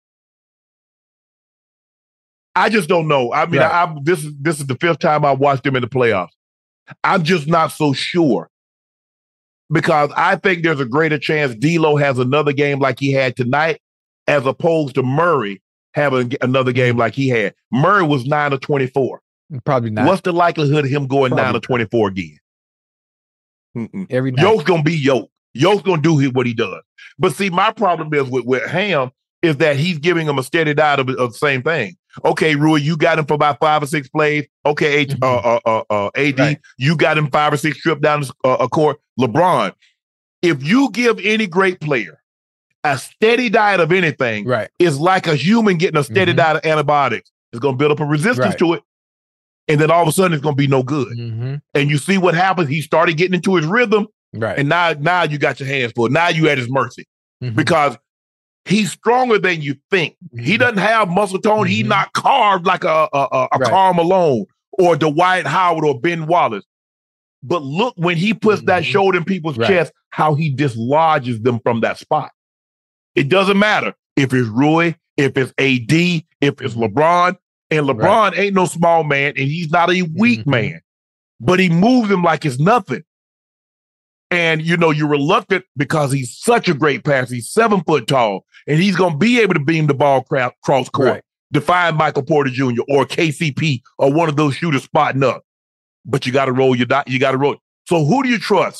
I just don't know. I mean, right. I, I, this is this is the fifth time I watched him in the playoffs. I'm just not so sure because I think there's a greater chance D'Lo has another game like he had tonight, as opposed to Murray having another game like he had. Murray was nine of twenty-four. Probably not. What's the likelihood of him going Probably nine of twenty-four again? Mm-mm. Every night. Yoke's gonna be Yoke. Yoke's gonna do his, what he does. But see, my problem is with, with Ham is that he's giving him a steady diet of, of the same thing. Okay, Rui, you got him for about five or six plays. Okay, mm-hmm. uh, uh, uh, uh, A D, right. you got him five or six trips down uh, a court. LeBron, if you give any great player a steady diet of anything, right. it's like a human getting a steady mm-hmm. diet of antibiotics. It's going to build up a resistance right. to it, and then all of a sudden it's going to be no good. Mm-hmm. And you see what happens. He started getting into his rhythm, right. and now, now you got your hands full. Now you at his mercy mm-hmm. because he's stronger than you think. Mm-hmm. He doesn't have muscle tone. Mm-hmm. He's not carved like a, a, a, a right. Karl Malone or Dwight Howard or Ben Wallace. But look, when he puts mm-hmm. that shoulder in people's right. chest, how he dislodges them from that spot. It doesn't matter if it's Rui, if it's A D, if it's LeBron. And LeBron right. ain't no small man, and he's not a weak mm-hmm. man. But he moves him like it's nothing. And, you know, you're reluctant because he's such a great passer. He's seven foot tall, and he's going to be able to beam the ball cra- cross court, right. define Michael Porter Junior or K C P or one of those shooters spotting up. But you got to roll your dot. You got to roll. So who do you trust?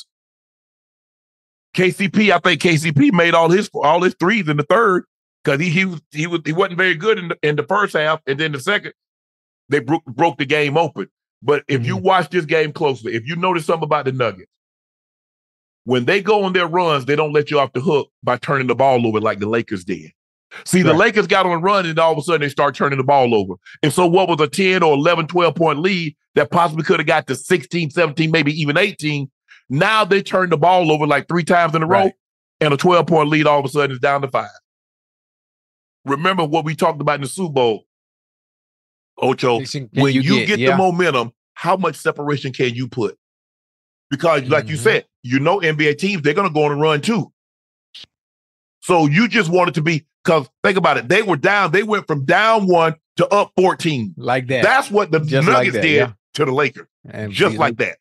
K C P, I think K C P made all his all his threes in the third because he he was he was he wasn't very good in the, in the first half, and then the second they broke broke the game open. But if mm-hmm. you watch this game closely, if you notice something about the Nuggets, when they go on their runs, they don't let you off the hook by turning the ball over like the Lakers did. See, right. the Lakers got on a run, and all of a sudden they start turning the ball over. And so what was a ten or eleven, twelve point lead that possibly could have got to sixteen, seventeen, maybe even eighteen, now they turn the ball over like three times in a row, right. and a twelve point lead all of a sudden is down to five. Remember what we talked about in the Super Bowl, Ocho, can, can when you, you get, get yeah. the momentum, how much separation can you put? Because like mm-hmm. you said, you know N B A teams, they're going to go on a run too. So you just want it to be, because think about it, they were down, they went from down one to up fourteen. Like that. That's what the just Nuggets like that, did yeah. to the Lakers. And just like that.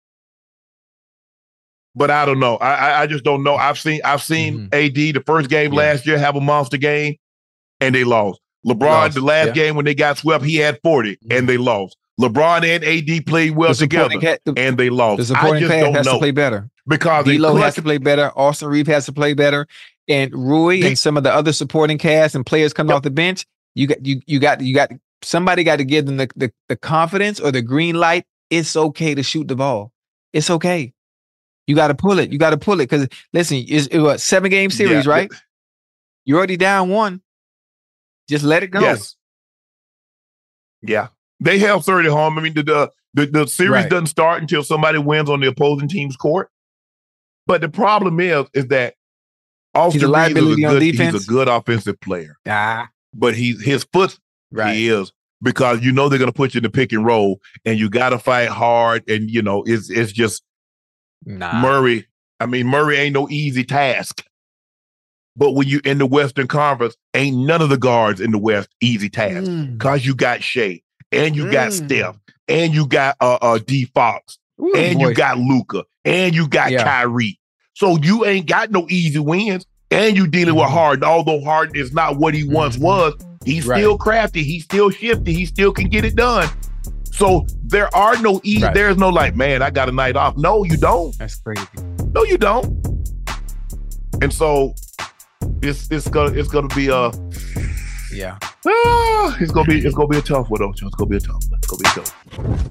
But I don't know. I, I I just don't know. I've seen I've seen mm-hmm. A D the first game yeah. last year have a monster game, and they lost. LeBron lost. the last yeah. game when they got swept, he had forty, mm-hmm. and they lost. LeBron and A D played well together, cat, the, and they lost. The supporting I just cast don't has know. to play better because D'Lo has to play better. Austin Reeves has to play better, and Rui they, and some of the other supporting cast and players coming yep. off the bench. You got you you got you got somebody got to give them the, the the confidence or the green light. It's okay to shoot the ball. It's okay. You got to pull it. You got to pull it because listen, it's it was a seven game series, yeah. right? You're already down one. Just let it go. Yes. Yeah. They held thirty home. I mean, the the, the, the series right. doesn't start until somebody wins on the opposing team's court. But the problem is, is that Austin Reeves is a good, he's a good offensive player. Ah. But he his foot right. he is because you know they're gonna put you in the pick and roll, and you gotta fight hard, and you know, it's it's just nah. Murray. I mean, Murray ain't no easy task. But when you in the Western Conference, ain't none of the guards in the West easy task. Mm. Cause you got Shea. And you mm. got Steph, and you got uh, uh D Fox, Ooh, and boy. you got Luka, and you got yeah. Kyrie. So you ain't got no easy wins, and you dealing mm-hmm. with Harden. Although Harden is not what he once mm-hmm. was, he's right. still crafty, he's still shifty, he still can get it done. So there are no easy. Right. There's no like, man, I got a night off. No, you don't. That's crazy. No, you don't. And so it's it's gonna it's gonna be a. Yeah. Ah, it's gonna be it's gonna be a tough one, though. It's gonna be a tough one. It's gonna be tough.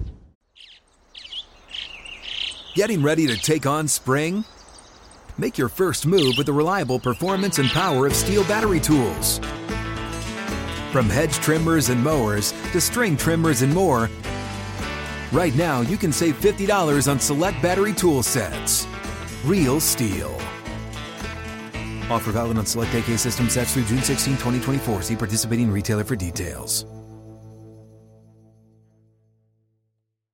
Getting ready to take on spring? Make your first move with the reliable performance and power of Steel battery tools. From hedge trimmers and mowers to string trimmers and more, right now you can save fifty dollars on select battery tool sets. Real Steel. Offer valid on select A K system sets through June sixteenth, twenty twenty-four. See participating retailer for details.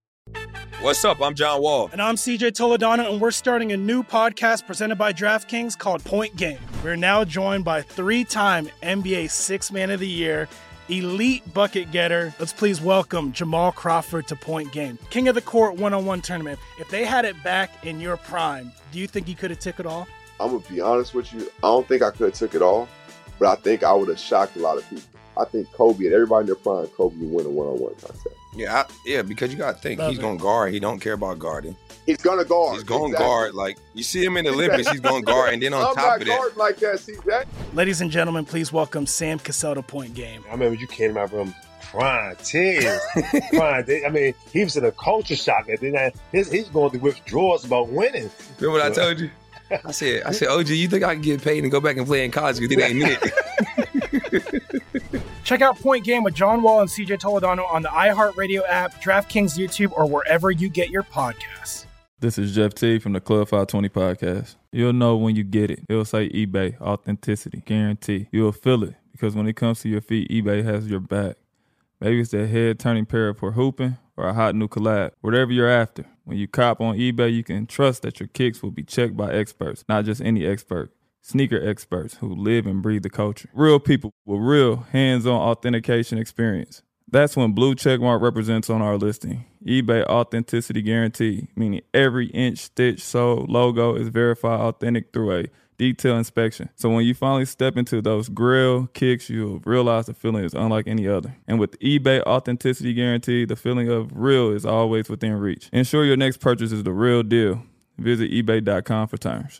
What's up? I'm John Wall. And I'm C J Toledano, and we're starting a new podcast presented by DraftKings called Point Game. We're now joined by three-time N B A Sixth Man of the Year, elite bucket getter. Let's please welcome Jamal Crawford to Point Game. King of the Court one-on-one tournament. If they had it back in your prime, do you think he could have took it all? I'm going to be honest with you. I don't think I could have took it all, but I think I would have shocked a lot of people. I think Kobe and everybody in their prime, Kobe would win a one-on-one contest. Yeah, I, yeah, because you got to think, Love he's it. going to guard. He don't care about guarding. He's going to guard. He's going to Exactly. guard. Like, you see him in the Olympics, he's going to guard. And then on I'm top not of that, guarding like that, C J. Ladies and gentlemen, please welcome Sam Cassell to Point Game. I remember you came out from prime tears. prime. I mean, he was in a culture shock. And then his, he's going through withdrawals about winning. remember what I told you? I said, I said, O G, you think I can get paid and go back and play in college? Because it ain't it. Check out Point Game with John Wall and C J Toledano on the iHeartRadio app, DraftKings YouTube, or wherever you get your podcasts. This is Jeff T from the Club five twenty podcast. You'll know when you get it. It'll say eBay, authenticity, guarantee. You'll feel it because when it comes to your feet, eBay has your back. Maybe it's that head-turning pair for hooping or a hot new collab. Whatever you're after, when you cop on eBay, you can trust that your kicks will be checked by experts, not just any expert. Sneaker experts who live and breathe the culture. Real people with real hands-on authentication experience. That's when Blue Checkmark represents on our listing. eBay Authenticity Guarantee, meaning every inch, stitch, sole, logo is verified authentic through a detailed inspection. So when you finally step into those grill kicks, you'll realize the feeling is unlike any other. And with eBay Authenticity Guarantee, the feeling of real is always within reach. Ensure your next purchase is the real deal. Visit ebay dot com for terms.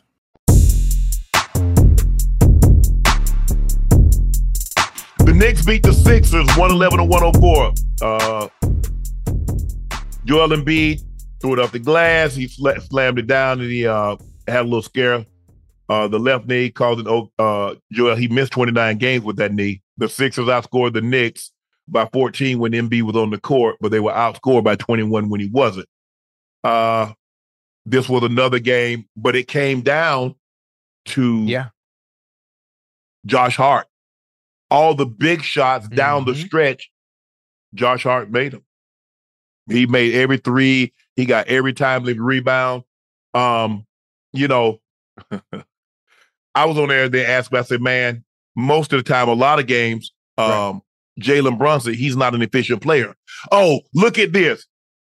The Knicks beat the Sixers one eleven to one oh four. Uh, Joel Embiid threw it off the glass. He sl- slammed it down, and he uh, had a little scare. Uh, the left knee caused it. Uh, Joel, he missed twenty-nine games with that knee. The Sixers outscored the Knicks by fourteen when Embiid was on the court, but they were outscored by twenty-one when he wasn't. Uh, this was another game, but it came down to Yeah. Josh Hart. All the big shots down Mm-hmm. the stretch, Josh Hart made them. He made every three. He got every timely rebound. Um, you know, I was on there. They asked me, I said, man, most of the time, a lot of games, um, right. Jalen Brunson, he's not an efficient player. Oh, look at this.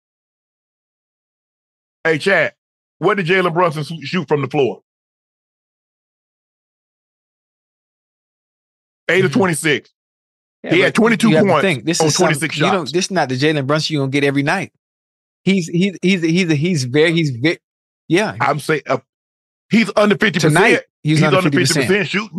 Hey, Chad, what did Jalen Brunson shoot from the floor? eight of twenty-six. Yeah, he had twenty-two points think, this on is twenty-six you shots. Know, this is not the Jalen Brunson you're gonna get every night. He's he's he's he's he's very he's very yeah. I'm saying uh, he's under fifty percent. Tonight he's, he's under under fifty percent shooting.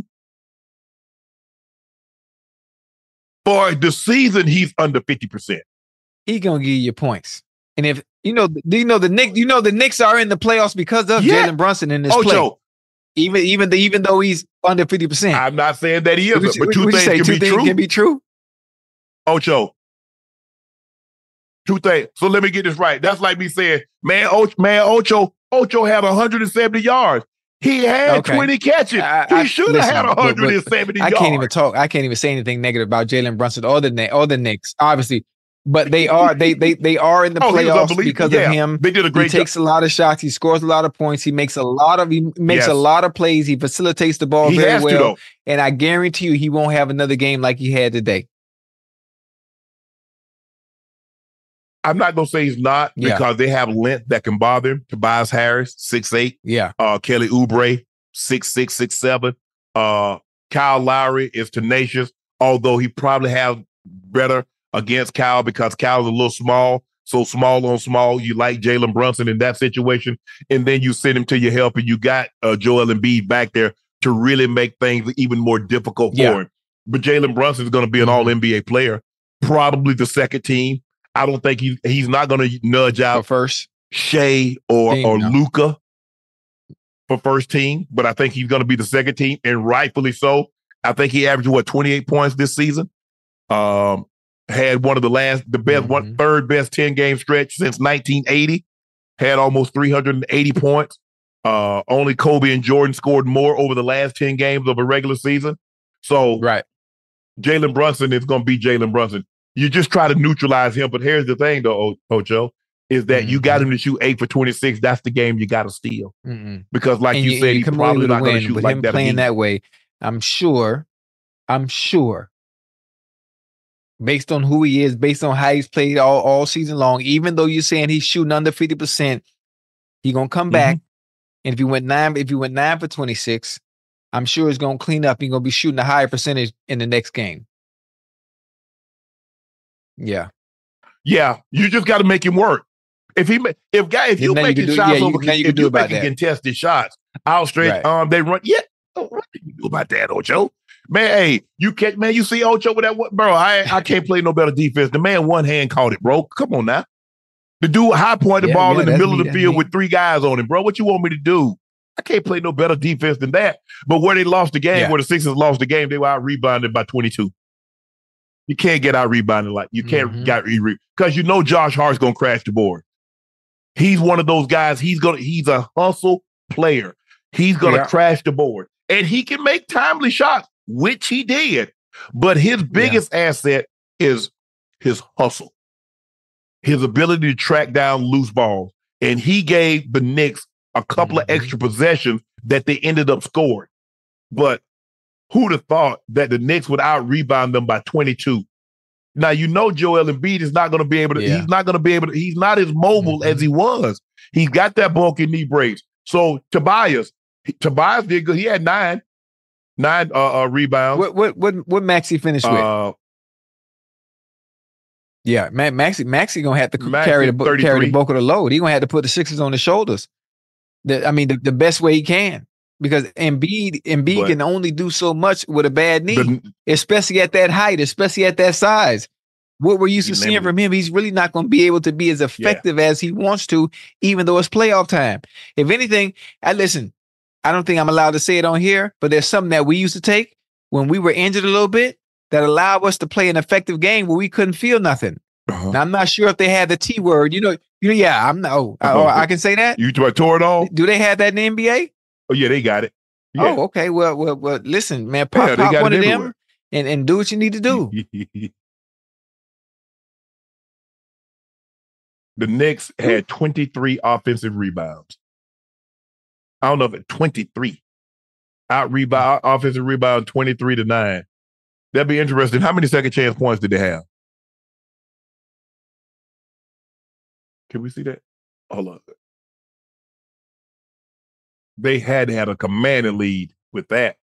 For the season, he's under fifty percent. He gonna give you your points. And if you know, do you know the Knicks? You know the Knicks are in the playoffs because of Yeah. Jalen Brunson in this Oh, play. Joe. Even even the, even though he's under fifty percent. I'm not saying that he isn't, Would you- but two would you things say can two be things true. can be true. Ocho. Two things. So let me get this right. That's like me saying, man, Ocho, man, Ocho, Ocho had one hundred seventy yards. He had Okay. twenty catches. I- he I- should have listen, had but- one but hundred seventy I yards. can't even talk. I can't even say anything negative about Jalen Brunson or the Knicks, or the Knicks, obviously. But they are they they they are in the Oh, he was playoffs unbelievable. because Yeah, of him. they did a great He takes a lot of shots. He scores a lot of points. He makes a lot of he makes Yes. a lot of plays. He facilitates the ball He very has to, well. though. And I guarantee you, he won't have another game like he had today. I'm not gonna say he's not Yeah. because they have length that can bother him. Tobias Harris, six eight. Yeah. Uh, Kelly Oubre, six six, six seven. Uh, Kyle Lowry is tenacious, although he probably have better against Kyle because Kyle's a little small. So small on small, you like Jalen Brunson in that situation, and then you send him to your help, and you got uh, Joel Embiid back there to really make things even more difficult for Yeah. him. But Jalen Brunson is going to be an All N B A player, probably the second team. I don't think he he's not going to nudge out first Shea or Team, or no. Luka for first team, but I think he's going to be the second team, and rightfully so. I think he averaged what twenty-eight points this season. Um, had one of the last, the best, Mm-hmm. one third best ten game stretch since nineteen eighty. Had almost three hundred eighty points. Uh, only Kobe and Jordan scored more over the last ten games of a regular season. So, right, Jalen Brunson is going to be Jalen Brunson. You just try to neutralize him, but here's the thing, though, O- Ocho. is that mm-hmm. you got him to shoot eight for twenty-six. That's the game you got to steal. Mm-mm. Because like and you, you said, you he's probably not going to shoot with like him that playing again. that way. I'm sure, I'm sure, based on who he is, based on how he's played all, all season long, even though you're saying he's shooting under fifty percent, he's going to come mm-hmm. back. And if you went nine, if you went nine for twenty-six, I'm sure it's going to clean up. He's going to be shooting a higher percentage in the next game. Yeah. Yeah. You just got to make him work. If he, if guy, if you make his shots over, if you, you making contested shots, out straight right. arm, they run. Yeah. Oh, what do you do about that, Ocho? Man, hey, you catch, man, you see Ocho with that, bro, I, I can't play no better defense. The man one hand caught it, bro. Come on now. The dude high point the yeah, ball yeah, in the middle me, of the field me. with three guys on him, bro. What you want me to do? I can't play no better defense than that. But where they lost the game, yeah. where the Sixers lost the game, they were out rebounded by twenty-two. You can't get out rebounded like you can't mm-hmm. get re because you know Josh Hart's gonna crash the board. He's one of those guys. He's gonna he's a hustle player. He's gonna yeah. crash the board, and he can make timely shots, which he did. But his biggest yeah. asset is his hustle. His ability to track down loose balls. And he gave the Knicks a couple mm-hmm. of extra possessions that they ended up scoring. But who'd have thought that the Knicks would out-rebound them by twenty-two? Now, you know Joel Embiid is not going to be able to, yeah. he's not going to be able to, he's not as mobile mm-hmm. as he was. He's got that bulky knee brace. So Tobias, he, Tobias did good. He had nine, nine uh, uh, rebounds. What, what, what, what Maxey finished with? Uh, Yeah, man, Maxey, Maxey gonna have to Maxey carry the carry the bulk of the load. He gonna have to put the Sixers on his shoulders. The, I mean, the, the best way he can, because Embiid, Embiid but, can only do so much with a bad knee, the, especially at that height, especially at that size. What we're used to seeing from him, he's really not going to be able to be as effective yeah. as he wants to, even though it's playoff time. If anything, I listen. I don't think I'm allowed to say it on here, but there's something that we used to take when we were injured a little bit that allowed us to play an effective game where we couldn't feel nothing. Uh-huh. Now, I'm not sure if they had the T word. You know, you know, yeah, I'm not. Oh, uh-huh. I, I can say that. You tore it all? Do they have that in the N B A? Oh yeah, they got it. Yeah. Oh, okay. Well, well, well. Listen, man, pop, yeah, pop one of them and, and do what you need to do. The Knicks had twenty-three offensive rebounds. I don't know if it twenty-three out rebound offensive rebound twenty-three to nine. That'd be interesting. How many second chance points did they have? Can we see that? Hold on. They had had a commanding lead with that.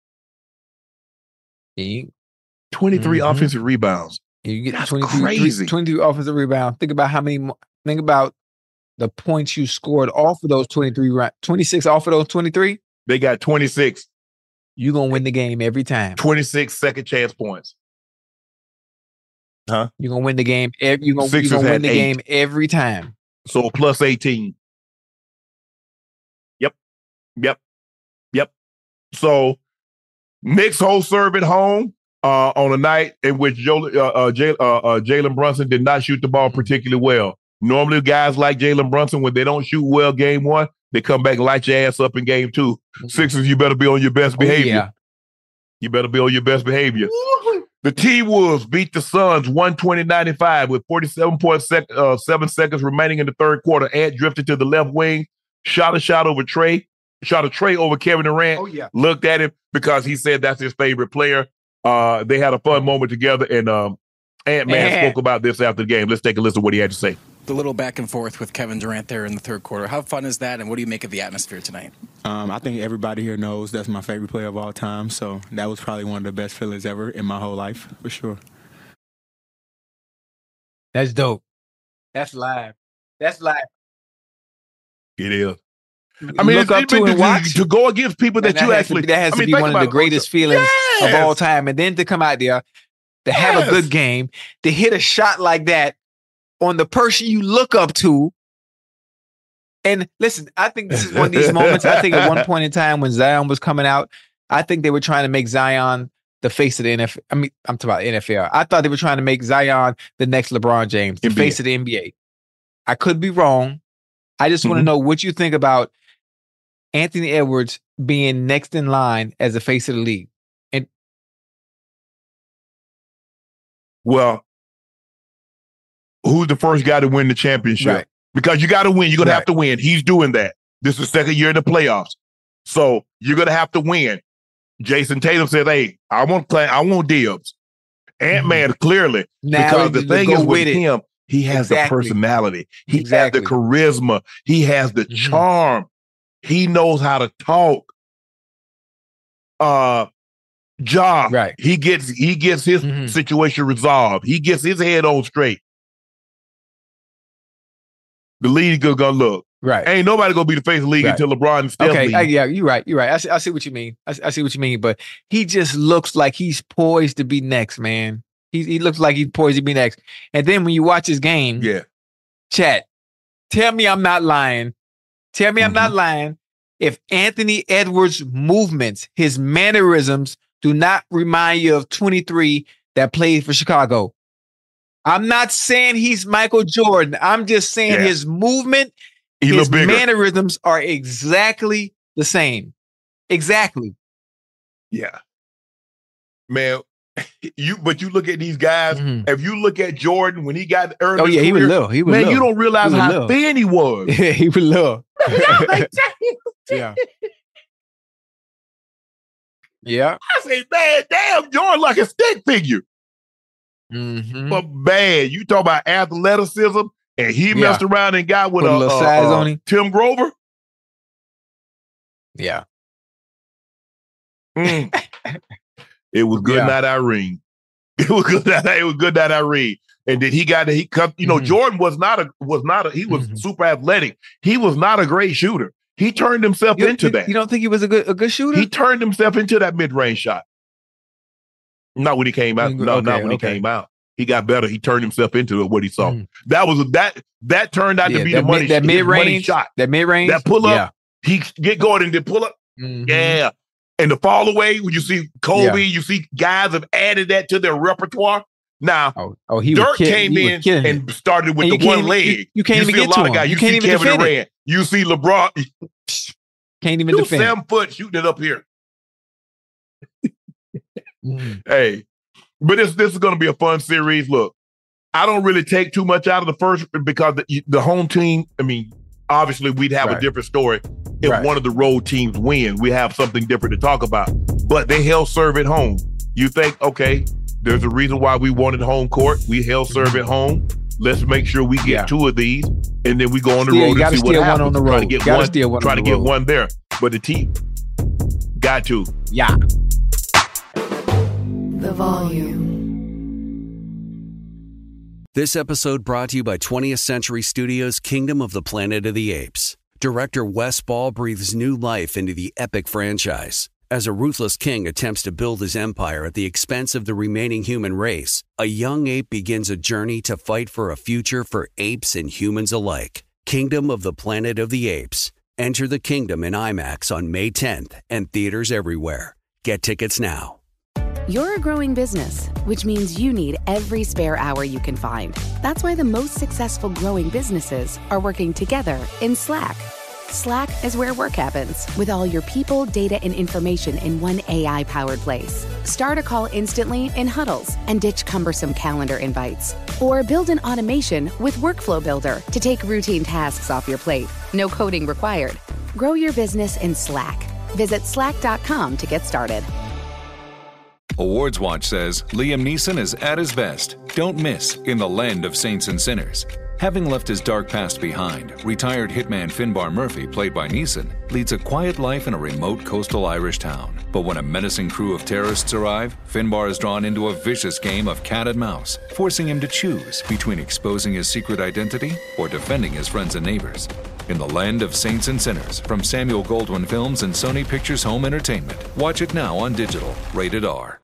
You, twenty-three mm-hmm. offensive rebounds. You get That's twenty-two, crazy. twenty-two offensive rebounds. Think about how many. Think about the points you scored off of those twenty-three. twenty-six off of those twenty-three. They got twenty-six. You're gonna win the game every time. twenty-six second chance points. Huh? You're gonna win the game. Every, you're gonna, you're gonna win the eight. game every time. So plus eighteen. Yep. Yep. Yep. So Knicks whole serve at home uh, on a night in which Joe, uh, uh, Jay, uh, uh, Jalen Brunson did not shoot the ball particularly well. Normally, guys like Jalen Brunson, when they don't shoot well game one, they come back and light your ass up in game two. Mm-hmm. Sixers, you better be on your best behavior. Oh, yeah. You better be on your best behavior. The T-Wolves beat the Suns one twenty to ninety-five with forty-seven point seven seconds remaining in the third quarter. Ant drifted to the left wing, shot a shot over Trey, shot a Trey over Kevin Durant. Oh, yeah. Looked at him because he said that's his favorite player. Uh, they had a fun moment together, and um, Ant-Man yeah. spoke about this after the game. Let's take a listen to what he had to say. The little back and forth with Kevin Durant there in the third quarter. How fun is that, and what do you make of the atmosphere tonight? Um, I think everybody here knows that's my favorite player of all time, so that was probably one of the best feelings ever in my whole life, for sure. That's dope. That's live. That's live. It is. I mean, look up to and watch. To go against people that, that you has actually... To, that has I to mean, be one of the greatest feelings yes! of all time, and then to come out there, to have yes! a good game, to hit a shot like that, on the person you look up to. And listen, I think this is one of these moments. I think at one point in time when Zion was coming out, I think they were trying to make Zion the face of the N F L. I mean, I'm talking about N F L. I thought they were trying to make Zion the next LeBron James, the N B A. Face of the N B A. I could be wrong. I just mm-hmm. want to know what you think about Anthony Edwards being next in line as the face of the league. And well, who's the first guy to win the championship? Right. because you got to win. You're going Right. to have to win. He's doing that. This is second year in the playoffs. So you're going to have to win. Jason Tatum said, hey, I want to play. I want dibs. Ant-Man, clearly. Now because the he- thing go is with with it. him, he has the Exactly. personality. He Exactly. has the charisma. He has the charm. He knows how to talk. Uh, Ja, Right. he gets he gets his situation resolved. He gets his head on straight. The league is gonna look. Right. Ain't nobody gonna be the face of the league Right. until LeBron and Steph Okay, leave. I, yeah, you're right. You're right. I see, I see what you mean. I, see- I see what you mean. But he just looks like he's poised to be next, man. He he looks like he's poised to be next. And then when you watch his game, yeah, chat. Tell me I'm not lying. Tell me I'm not Mm-hmm. lying. If Anthony Edwards' movements, his mannerisms, do not remind you of twenty-three that played for Chicago. I'm not saying he's Michael Jordan. I'm just saying Yeah. his movement, He his look bigger. mannerisms are exactly the same. Exactly. Yeah. Man, you but you look at these guys, if you look at Jordan when he got early. Mm-hmm. Oh, yeah, he was little. He was man, little. you don't realize He was how little. thin he was. Yeah, he was little. yeah. Yeah. I say, man, damn, Jordan like a stick figure. Mm-hmm. But bad. You talk about athleticism, and he Yeah. messed around and got with Put a a, little uh, size uh, on him. Tim Grover. Yeah. Mm. It was good Yeah. night, Irene. It was good night. It was good night, Irene. And then he got he come. You know, Mm-hmm. Jordan was not a was not a he was super athletic. He was not a great shooter. He turned himself You, into you- that. you don't think he was a good a good shooter? He turned himself into that mid range shot. Not when he came out. No, Okay, not when okay. he came out. He got better. He turned himself into what he saw. That was that that turned out Yeah, to be that the money. mid- that his money mid-range- shot. that mid-range? That pull up. Yeah. He get going and then pull up. Mhm. Yeah. And the fall away, when you see Kobe, Yeah. you see guys have added that to their repertoire. Now, Oh, oh, he was Dirk kill- came he was in killing it. and started with And the you can't one even- leg. you- you can't even see get a lot to of him. guys. You You, can't see even Kevin defend it. Durant. You see LeBron. Can't even You defend. seven foot shooting it up here. Mhm. Hey, but this this is going to be a fun series. Look, I don't really take too much out of the first because the, the home team. I mean, obviously we'd have Right. a different story if Right. one of the road teams win. We have something different to talk about. But they held serve at home. You think, okay, there's a reason why we wanted home court. We held serve at home. Let's make sure we get Yeah. two of these, and then we go on the Steal- you road and gotta see what steal one happens. on the Try to road. get Gotta one. steal one try on to the get road. one there, but the team got to. Yeah. The volume. This episode brought to you by twentieth Century Studios' Kingdom of the Planet of the Apes. Director Wes Ball breathes new life into the epic franchise. As a ruthless king attempts to build his empire at the expense of the remaining human race, a young ape begins a journey to fight for a future for apes and humans alike. Kingdom of the Planet of the Apes. Enter the kingdom in IMAX on May tenth and theaters everywhere. Get tickets now. You're a growing business, which means you need every spare hour you can find. That's why the most successful growing businesses are working together in Slack. Slack is where work happens, with all your people, data, and information in one A I-powered place. Start a call instantly in huddles and ditch cumbersome calendar invites. Or build an automation with Workflow Builder to take routine tasks off your plate. No coding required. Grow your business in Slack. Visit slack dot com to get started. Awards Watch says Liam Neeson is at his best. Don't miss In the Land of Saints and Sinners. Having left his dark past behind, retired hitman Finbar Murphy, played by Neeson, leads a quiet life in a remote coastal Irish town. But when a menacing crew of terrorists arrive, Finbar is drawn into a vicious game of cat and mouse, forcing him to choose between exposing his secret identity or defending his friends and neighbors. In the Land of Saints and Sinners, from Samuel Goldwyn Films and Sony Pictures Home Entertainment. Watch it now on digital. Rated R.